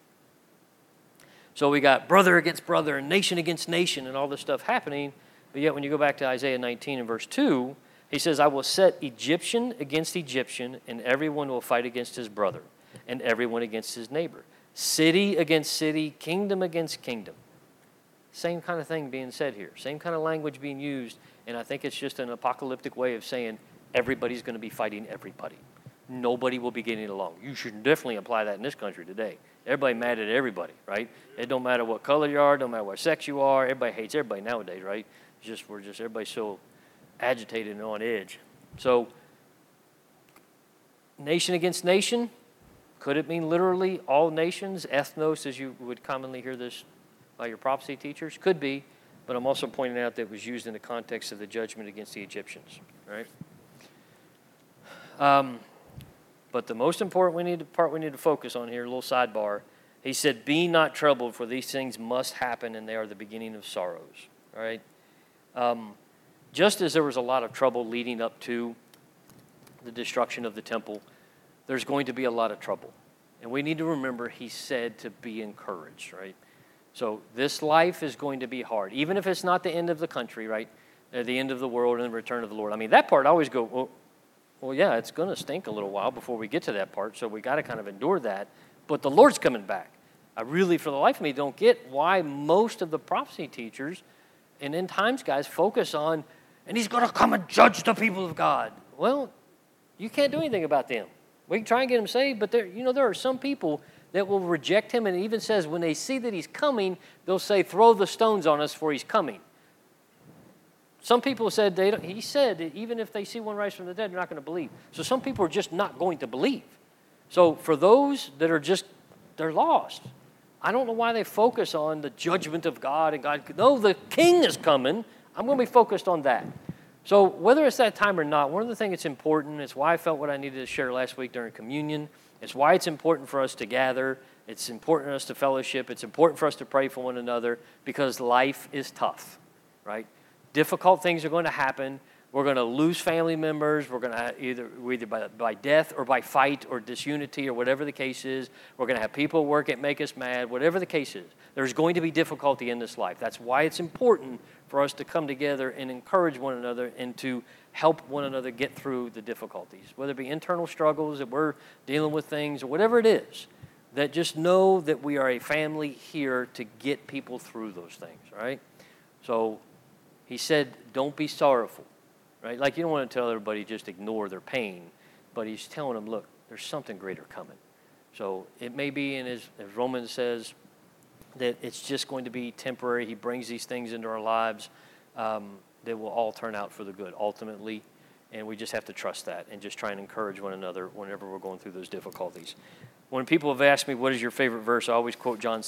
So we got brother against brother and nation against nation and all this stuff happening. But yet when you go back to Isaiah 19 and verse 2, he says, I will set Egyptian against Egyptian, and everyone will fight against his brother, and everyone against his neighbor. City against city, kingdom against kingdom. Same kind of thing being said here. Same kind of language being used, and I think it's just an apocalyptic way of saying everybody's going to be fighting everybody. Nobody will be getting along. You should definitely apply that in this country today. Everybody mad at everybody, right? It don't matter what color you are, don't matter what sex you are. Everybody hates everybody nowadays, right? Everybody's so agitated and on edge. So, nation against nation, could it mean literally all nations? Ethnos, as you would commonly hear this by your prophecy teachers? Could be, but I'm also pointing out that it was used in the context of the judgment against the Egyptians, right? But the most important part we need to focus on here, a little sidebar, he said, be not troubled, for these things must happen, and they are the beginning of sorrows, all right? Just as there was a lot of trouble leading up to the destruction of the temple, there's going to be a lot of trouble. And we need to remember he said to be encouraged, right? So this life is going to be hard, even if it's not the end of the country, right? The end of the world and the return of the Lord. I mean, that part I always go, well, yeah, it's going to stink a little while before we get to that part, so we got to kind of endure that. But the Lord's coming back. I really, for the life of me, don't get why most of the prophecy teachers and end times guys focus on, and he's going to come and judge the people of God. Well, you can't do anything about them. We can try and get them saved, but there are some people that will reject him, and it even says when they see that he's coming, they'll say, throw the stones on us for he's coming. Some people said, he said that even if they see one rise from the dead, they're not going to believe. So some people are just not going to believe. So for those that are just, they're lost. I don't know why they focus on the judgment of God and God. No, the king is coming. I'm going to be focused on that. So whether it's that time or not, one of the things that's important, it's why I felt what I needed to share last week during communion. It's why it's important for us to gather. It's important for us to fellowship. It's important for us to pray for one another because life is tough, right? Difficult things are going to happen. We're going to lose family members. We're going to either by death or by fight or disunity or whatever the case is. We're going to have people at work that make us mad, whatever the case is. There's going to be difficulty in this life. That's why it's important for us to come together and encourage one another and to help one another get through the difficulties, whether it be internal struggles that we're dealing with things or whatever it is, that just know that we are a family here to get people through those things, right? So he said, don't be sorrowful, right? Like you don't want to tell everybody just ignore their pain, but he's telling them, look, there's something greater coming. So it may be, as Romans says, that it's just going to be temporary. He brings these things into our lives that will all turn out for the good ultimately, and we just have to trust that and just try and encourage one another whenever we're going through those difficulties. When people have asked me, what is your favorite verse, I always quote John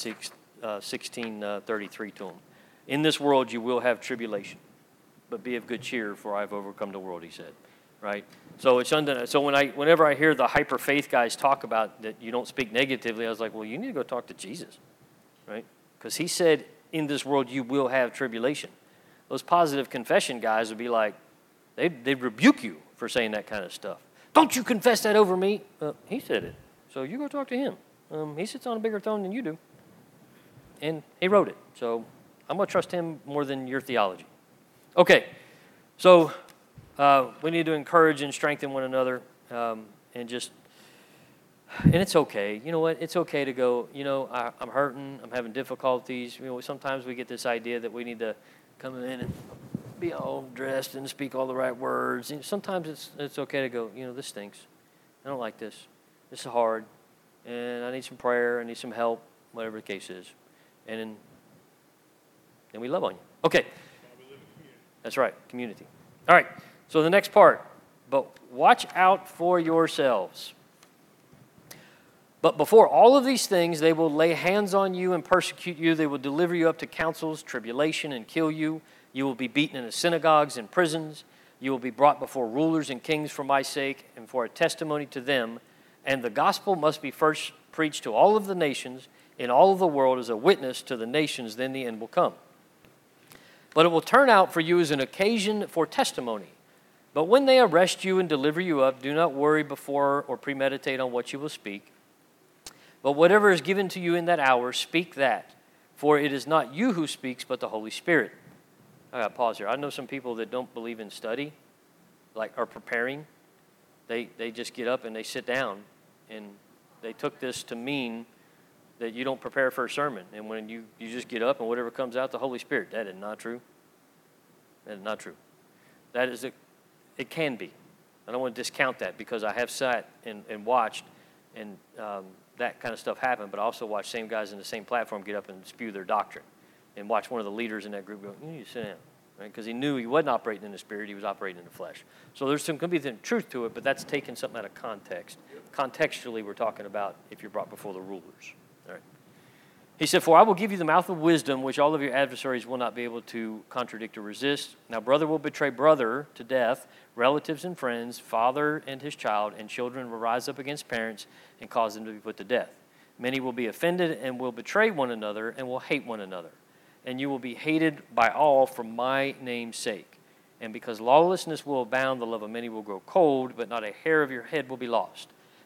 16:33 to them. In this world you will have tribulation, but be of good cheer, for I have overcome the world, he said, right? So it's so whenever I hear the hyper faith guys talk about that you don't speak negatively, I was like, well, you need to go talk to Jesus, right? Because he said, in this world you will have tribulation. Those positive confession guys would be like, they'd rebuke you for saying that kind of stuff. Don't you confess that over me? He said it, so you go talk to him. He sits on a bigger throne than you do, and he wrote it. So I'm going to trust him more than your theology. Okay, so we need to encourage and strengthen one another, and it's okay. You know what? It's okay to go, I'm hurting, I'm having difficulties. Sometimes we get this idea that we need to come in and be all dressed and speak all the right words. And sometimes it's okay to go, this stinks. I don't like this. This is hard, and I need some prayer, I need some help, whatever the case is. And then we love on you. Okay. That's right, community. All right, so the next part, but watch out for yourselves. But before all of these things, they will lay hands on you and persecute you. They will deliver you up to councils, tribulation, and kill you. You will be beaten in the synagogues and prisons. You will be brought before rulers and kings for my sake and for a testimony to them. And the gospel must be first preached to all of the nations in all of the world as a witness to the nations, then the end will come. But it will turn out for you as an occasion for testimony. But when they arrest you and deliver you up, do not worry before or premeditate on what you will speak. But whatever is given to you in that hour, speak that. For it is not you who speaks, but the Holy Spirit. I got to pause here. I know some people that don't believe in study, like are preparing. They just get up and they sit down. And they took this to mean that you don't prepare for a sermon. And when you just get up and whatever comes out, the Holy Spirit. That is not true. That is not true. That is it can be. I don't want to discount that because I have sat and watched and that kind of stuff happen, but I also watched same guys in the same platform get up and spew their doctrine and watch one of the leaders in that group go, you need to sit down, right? Because he knew he wasn't operating in the Spirit, he was operating in the flesh. So there's some could be truth to it, but that's taking something out of context. Contextually, we're talking about if you're brought before the rulers. All right. He said, for I will give you the mouth of wisdom, which all of your adversaries will not be able to contradict or resist. Now brother will betray brother to death, relatives and friends, father and his child, and children will rise up against parents and cause them to be put to death. Many will be offended and will betray one another and will hate one another. And you will be hated by all for my name's sake. And because lawlessness will abound, the love of many will grow cold, but not a hair of your head will be lost.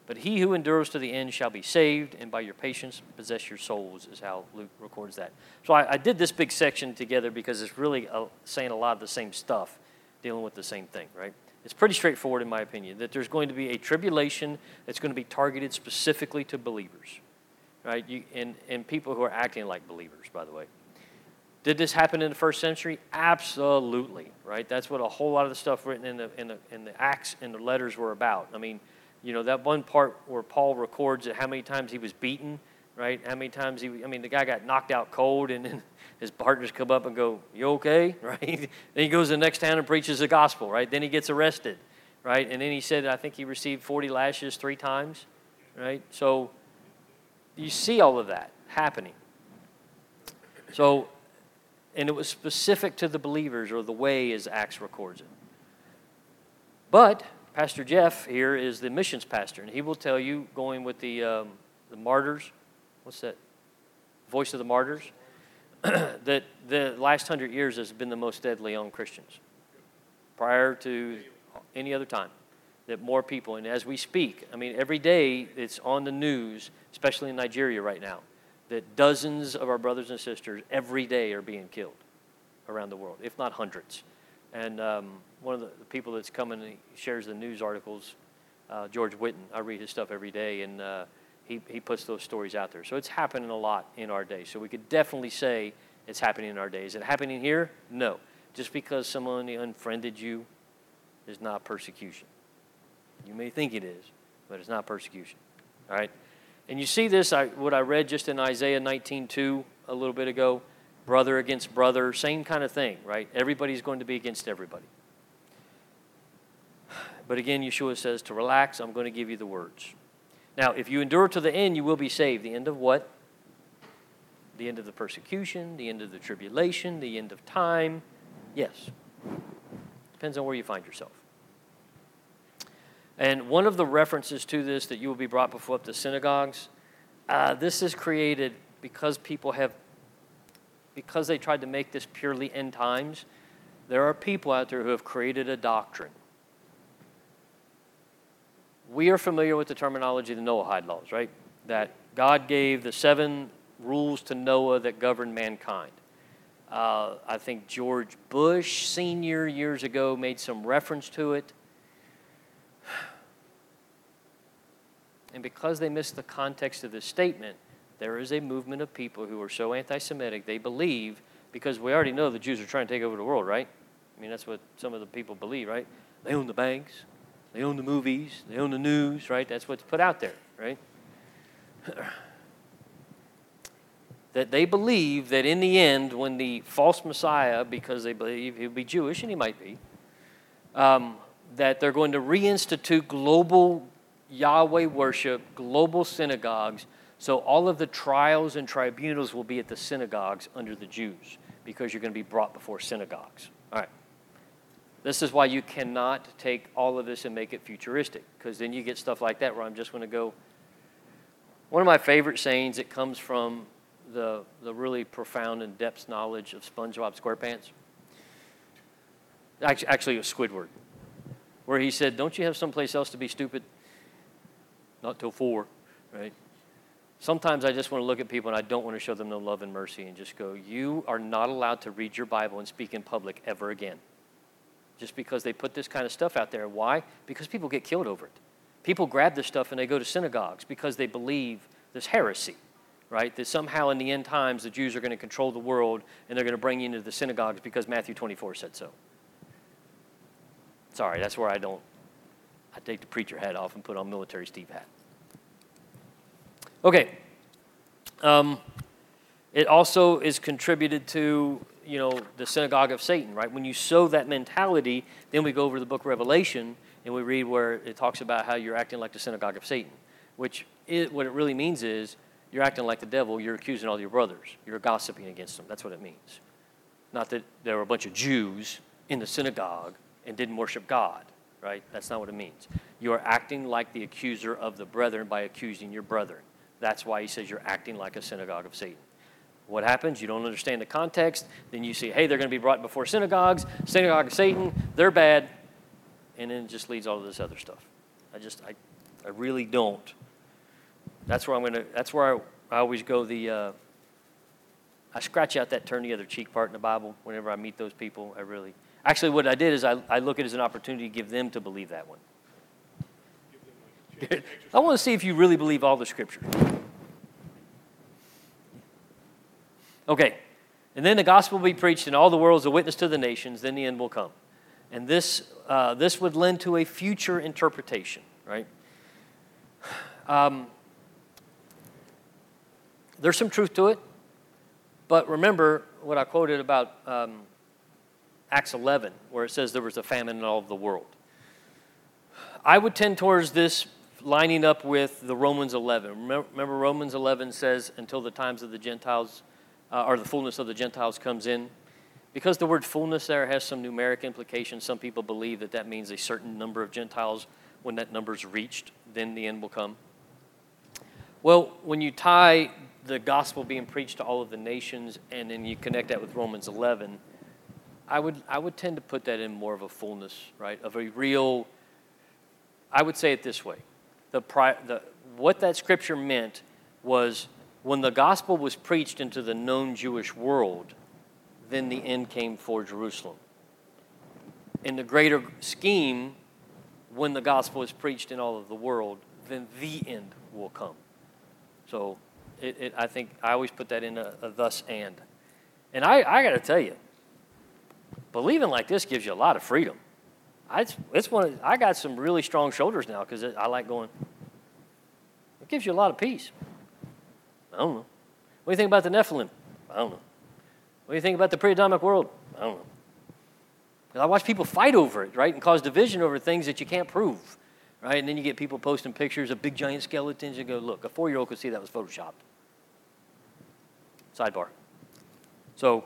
But he who endures to the end shall be saved, and by your patience possess your souls, is how Luke records that. So I did this big section together because it's really saying a lot of the same stuff, dealing with the same thing, right? It's pretty straightforward in my opinion, that there's going to be a tribulation that's going to be targeted specifically to believers, right? And people who are acting like believers, by the way. Did this happen in the first century? Absolutely, right? That's what a whole lot of the stuff written in the Acts and the letters were about. I mean, you know, that one part where Paul records that how many times he was beaten, right? How many times the guy got knocked out cold, and then his partners come up and go, "You okay?" Right? Then he goes to the next town and preaches the gospel, right? Then he gets arrested, right? And then he said, I think he received 40 lashes 3 times, right? So you see all of that happening. So, and it was specific to the believers, or the way as Acts records it. But Pastor Jeff here is the missions pastor, and he will tell you, going with the martyrs, what's that? Voice of the Martyrs, that the last 100 years has been the most deadly on Christians prior to any other time. That more people, and as we speak, I mean, every day it's on the news, especially in Nigeria right now, that dozens of our brothers and sisters every day are being killed around the world, if not hundreds. And one of the people that's coming and he shares the news articles, George Whitten, I read his stuff every day, and he puts those stories out there. So it's happening a lot in our day. So we could definitely say it's happening in our day. Is it happening here? No. Just because someone unfriended you is not persecution. You may think it is, but it's not persecution. All right? And you see this, what I read just in Isaiah 19:2 a little bit ago, brother against brother, same kind of thing, right? Everybody's going to be against everybody. But again, Yeshua says to relax, I'm going to give you the words. Now, if you endure to the end, you will be saved. The end of what? The end of the persecution, the end of the tribulation, the end of time. Yes. Depends on where you find yourself. And one of the references to this, that you will be brought before up the synagogues, this is created because because they tried to make this purely end times. There are people out there who have created a doctrine. We are familiar with the terminology of the Noahide laws, right? That God gave the 7 rules to Noah that govern mankind. I think George Bush Sr. years ago made some reference to it. And because they missed the context of this statement, there is a movement of people who are so anti-Semitic, they believe, because we already know the Jews are trying to take over the world, right? I mean, that's what some of the people believe, right? They own the banks, they own the movies, they own the news, right? That's what's put out there, right? That they believe that in the end, when the false Messiah, because they believe he'll be Jewish, and he might be, that they're going to reinstitute global Yahweh worship, global synagogues, so all of the trials and tribunals will be at the synagogues under the Jews, because you're going to be brought before synagogues. All right. This is why you cannot take all of this and make it futuristic, because then you get stuff like that where I'm just going to go. One of my favorite sayings that comes from the really profound and depth knowledge of SpongeBob SquarePants. Actually, it was Squidward, where he said, "Don't you have someplace else to be stupid? Not till 4, right?" Sometimes I just want to look at people and I don't want to show them no love and mercy and just go, you are not allowed to read your Bible and speak in public ever again. Just because they put this kind of stuff out there. Why? Because people get killed over it. People grab this stuff and they go to synagogues because they believe this heresy, right? That somehow in the end times the Jews are going to control the world and they're going to bring you into the synagogues because Matthew 24 said so. Sorry, that's where I take the preacher hat off and put on military Steve hat. Okay. It also is contributed to, the synagogue of Satan, right? When you sow that mentality, then we go over to the book of Revelation and we read where it talks about how you're acting like the synagogue of Satan, what it really means is you're acting like the devil, you're accusing all your brothers, you're gossiping against them. That's what it means. Not that there were a bunch of Jews in the synagogue and didn't worship God, right? That's not what it means. You are acting like the accuser of the brethren by accusing your brethren. That's why he says you're acting like a synagogue of Satan. What happens? You don't understand the context. Then you see, hey, they're going to be brought before synagogues. Synagogue of Satan, they're bad. And then it just leads all of this other stuff. I I really don't. That's where I always go I scratch out that turn the other cheek part in the Bible whenever I meet those people. Actually what I did is I look at it as an opportunity to give them to believe that one. I want to see if you really believe all the Scripture. Okay, and then the gospel will be preached in all the world as a witness to the nations, then the end will come. And this would lend to a future interpretation, right? There's some truth to it, but remember what I quoted about Acts 11, where it says there was a famine in all of the world. I would tend towards this lining up with the Romans 11. Remember Romans 11 says, until the times of the Gentiles, or the fullness of the Gentiles comes in. Because the word fullness there has some numeric implications, some people believe that means a certain number of Gentiles. When that number's reached, then the end will come. Well, when you tie the gospel being preached to all of the nations, and then you connect that with Romans 11, I would tend to put that in more of a fullness, right? Of a real, I would say it this way. What that scripture meant was when the gospel was preached into the known Jewish world, then the end came for Jerusalem. In the greater scheme, when the gospel is preached in all of the world, then the end will come. So I think I always put that in a thus and. And I got to tell you, believing like this gives you a lot of freedom. I got some really strong shoulders now because I like going. It gives you a lot of peace. I don't know. What do you think about the Nephilim? I don't know. What do you think about the pre-Adamic world? I don't know. Because I watch people fight over it, right, and cause division over things that you can't prove, right? And then you get people posting pictures of big giant skeletons and go, look, a 4-year-old could see that was photoshopped. Sidebar. So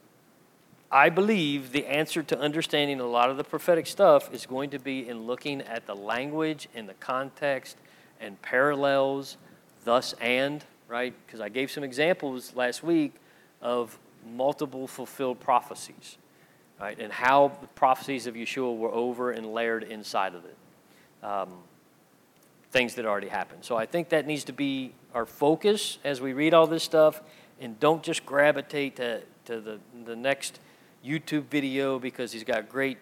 I believe the answer to understanding a lot of the prophetic stuff is going to be in looking at the language and the context and parallels, thus and, right? Because I gave some examples last week of multiple fulfilled prophecies, right? And how the prophecies of Yeshua were over and layered inside of it. Things that already happened. So I think that needs to be our focus as we read all this stuff, and don't just gravitate to the next YouTube video because he's got great,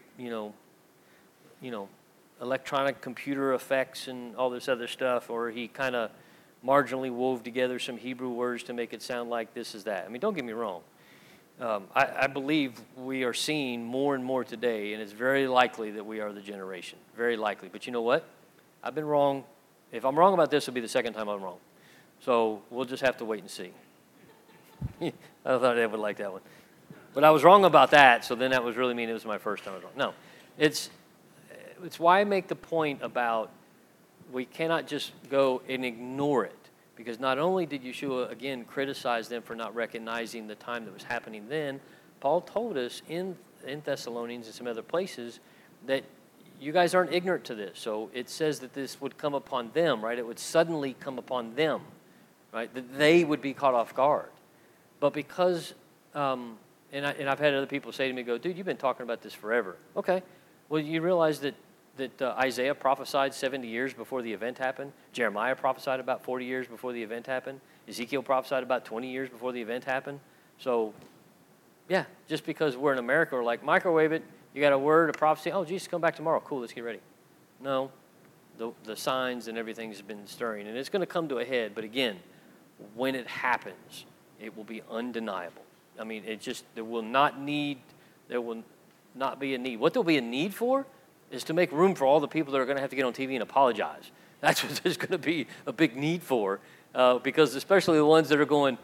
electronic computer effects and all this other stuff, or he kind of marginally wove together some Hebrew words to make it sound like this is that. I mean, don't get me wrong. I believe we are seeing more and more today, and it's very likely that we are the generation. Very likely. But you know what? I've been wrong. If I'm wrong about this, it'll be the second time I'm wrong. So we'll just have to wait and see. I thought Ed would like that one. But I was wrong about that, so then that was really mean it was my first time I was wrong. No, it's why I make the point about we cannot just go and ignore it. Because not only did Yeshua, again, criticize them for not recognizing the time that was happening then, Paul told us in Thessalonians and some other places that you guys aren't ignorant to this. So it says that this would come upon them, right? It would suddenly come upon them, right? That they would be caught off guard. But because, and I've had other people say to me, go, dude, you've been talking about this forever. Okay. Well, you realize that Isaiah prophesied 70 years before the event happened. Jeremiah prophesied about 40 years before the event happened. Ezekiel prophesied about 20 years before the event happened. So, yeah, just because we're in America, we're like, microwave it. You got a word, a prophecy. Oh, Jesus, come back tomorrow. Cool, let's get ready. No, the signs and everything's been stirring. And it's going to come to a head. But again, when it happens, it will be undeniable. I mean, there will not be a need. What there'll be a need for is to make room for all the people that are going to have to get on TV and apologize. That's what there's going to be a big need for, because especially the ones that are going,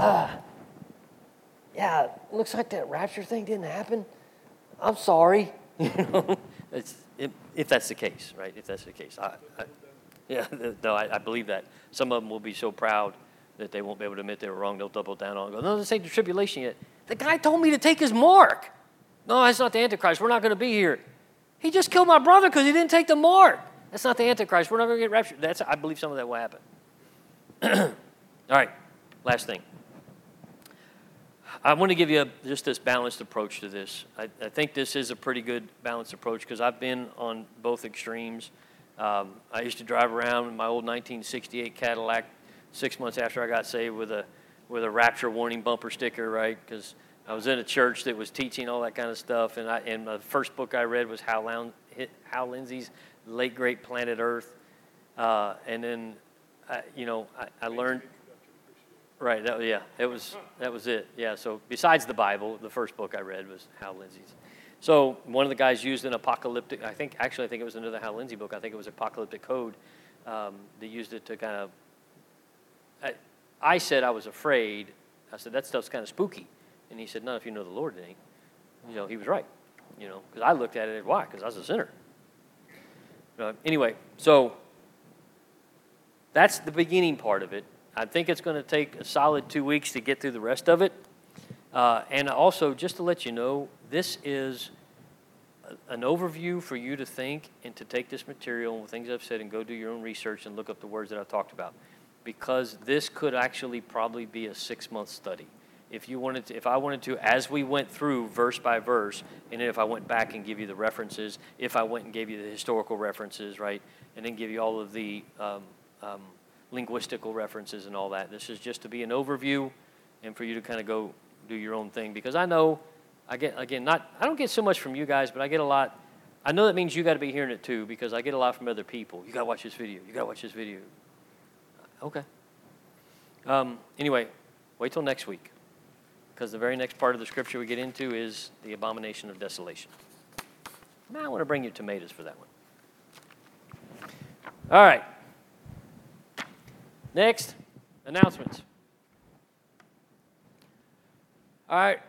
yeah, it looks like that rapture thing didn't happen. I'm sorry. If that's the case, right? If that's the case. I believe that. Some of them will be so proud that they won't be able to admit they were wrong. They'll double down on it and go, no, this ain't the tribulation yet. The guy told me to take his mark. No, that's not the Antichrist. We're not going to be here. He just killed my brother because he didn't take the mark. That's not the Antichrist. We're not going to get raptured. I believe some of that will happen. All right, last thing. I want to give you just this balanced approach to this. I think this is a pretty good balanced approach because I've been on both extremes. I used to drive around in my old 1968 Cadillac 6 months after I got saved with a rapture warning bumper sticker, right? Because I was in a church that was teaching all that kind of stuff, and the first book I read was Hal Lindsey's late great Planet Earth, and then I learned. Right. That was it. Yeah. So besides the Bible, the first book I read was Hal Lindsey's. So one of the guys used an apocalyptic. I think it was another Hal Lindsey book. I think it was Apocalyptic Code. They used it to kind of. I said I was afraid. I said that stuff's kind of spooky, and he said, "No, if you know the Lord, it ain't." He was right. Because I looked at it. Why? Because I was a sinner. Anyway, so that's the beginning part of it. I think it's going to take a solid 2 weeks to get through the rest of it. And also, just to let you know, this is an overview for you to think and to take this material and things I've said and go do your own research and look up the words that I've talked about. Because this could actually probably be a 6-month study. If I wanted to, as we went through verse by verse, and then if I went back and give you the references, if I went and gave you the historical references, right, and then give you all of the linguistical references and all that. This is just to be an overview and for you to kind of go do your own thing. Because I know, I don't get so much from you guys, but I get a lot. I know that means you got to be hearing it too, because I get a lot from other people. You got to watch this video. You got to watch this video. Okay. Anyway, wait till next week, because the very next part of the scripture we get into is the abomination of desolation. Now I want to bring you tomatoes for that one. All right. Next, announcements. All right,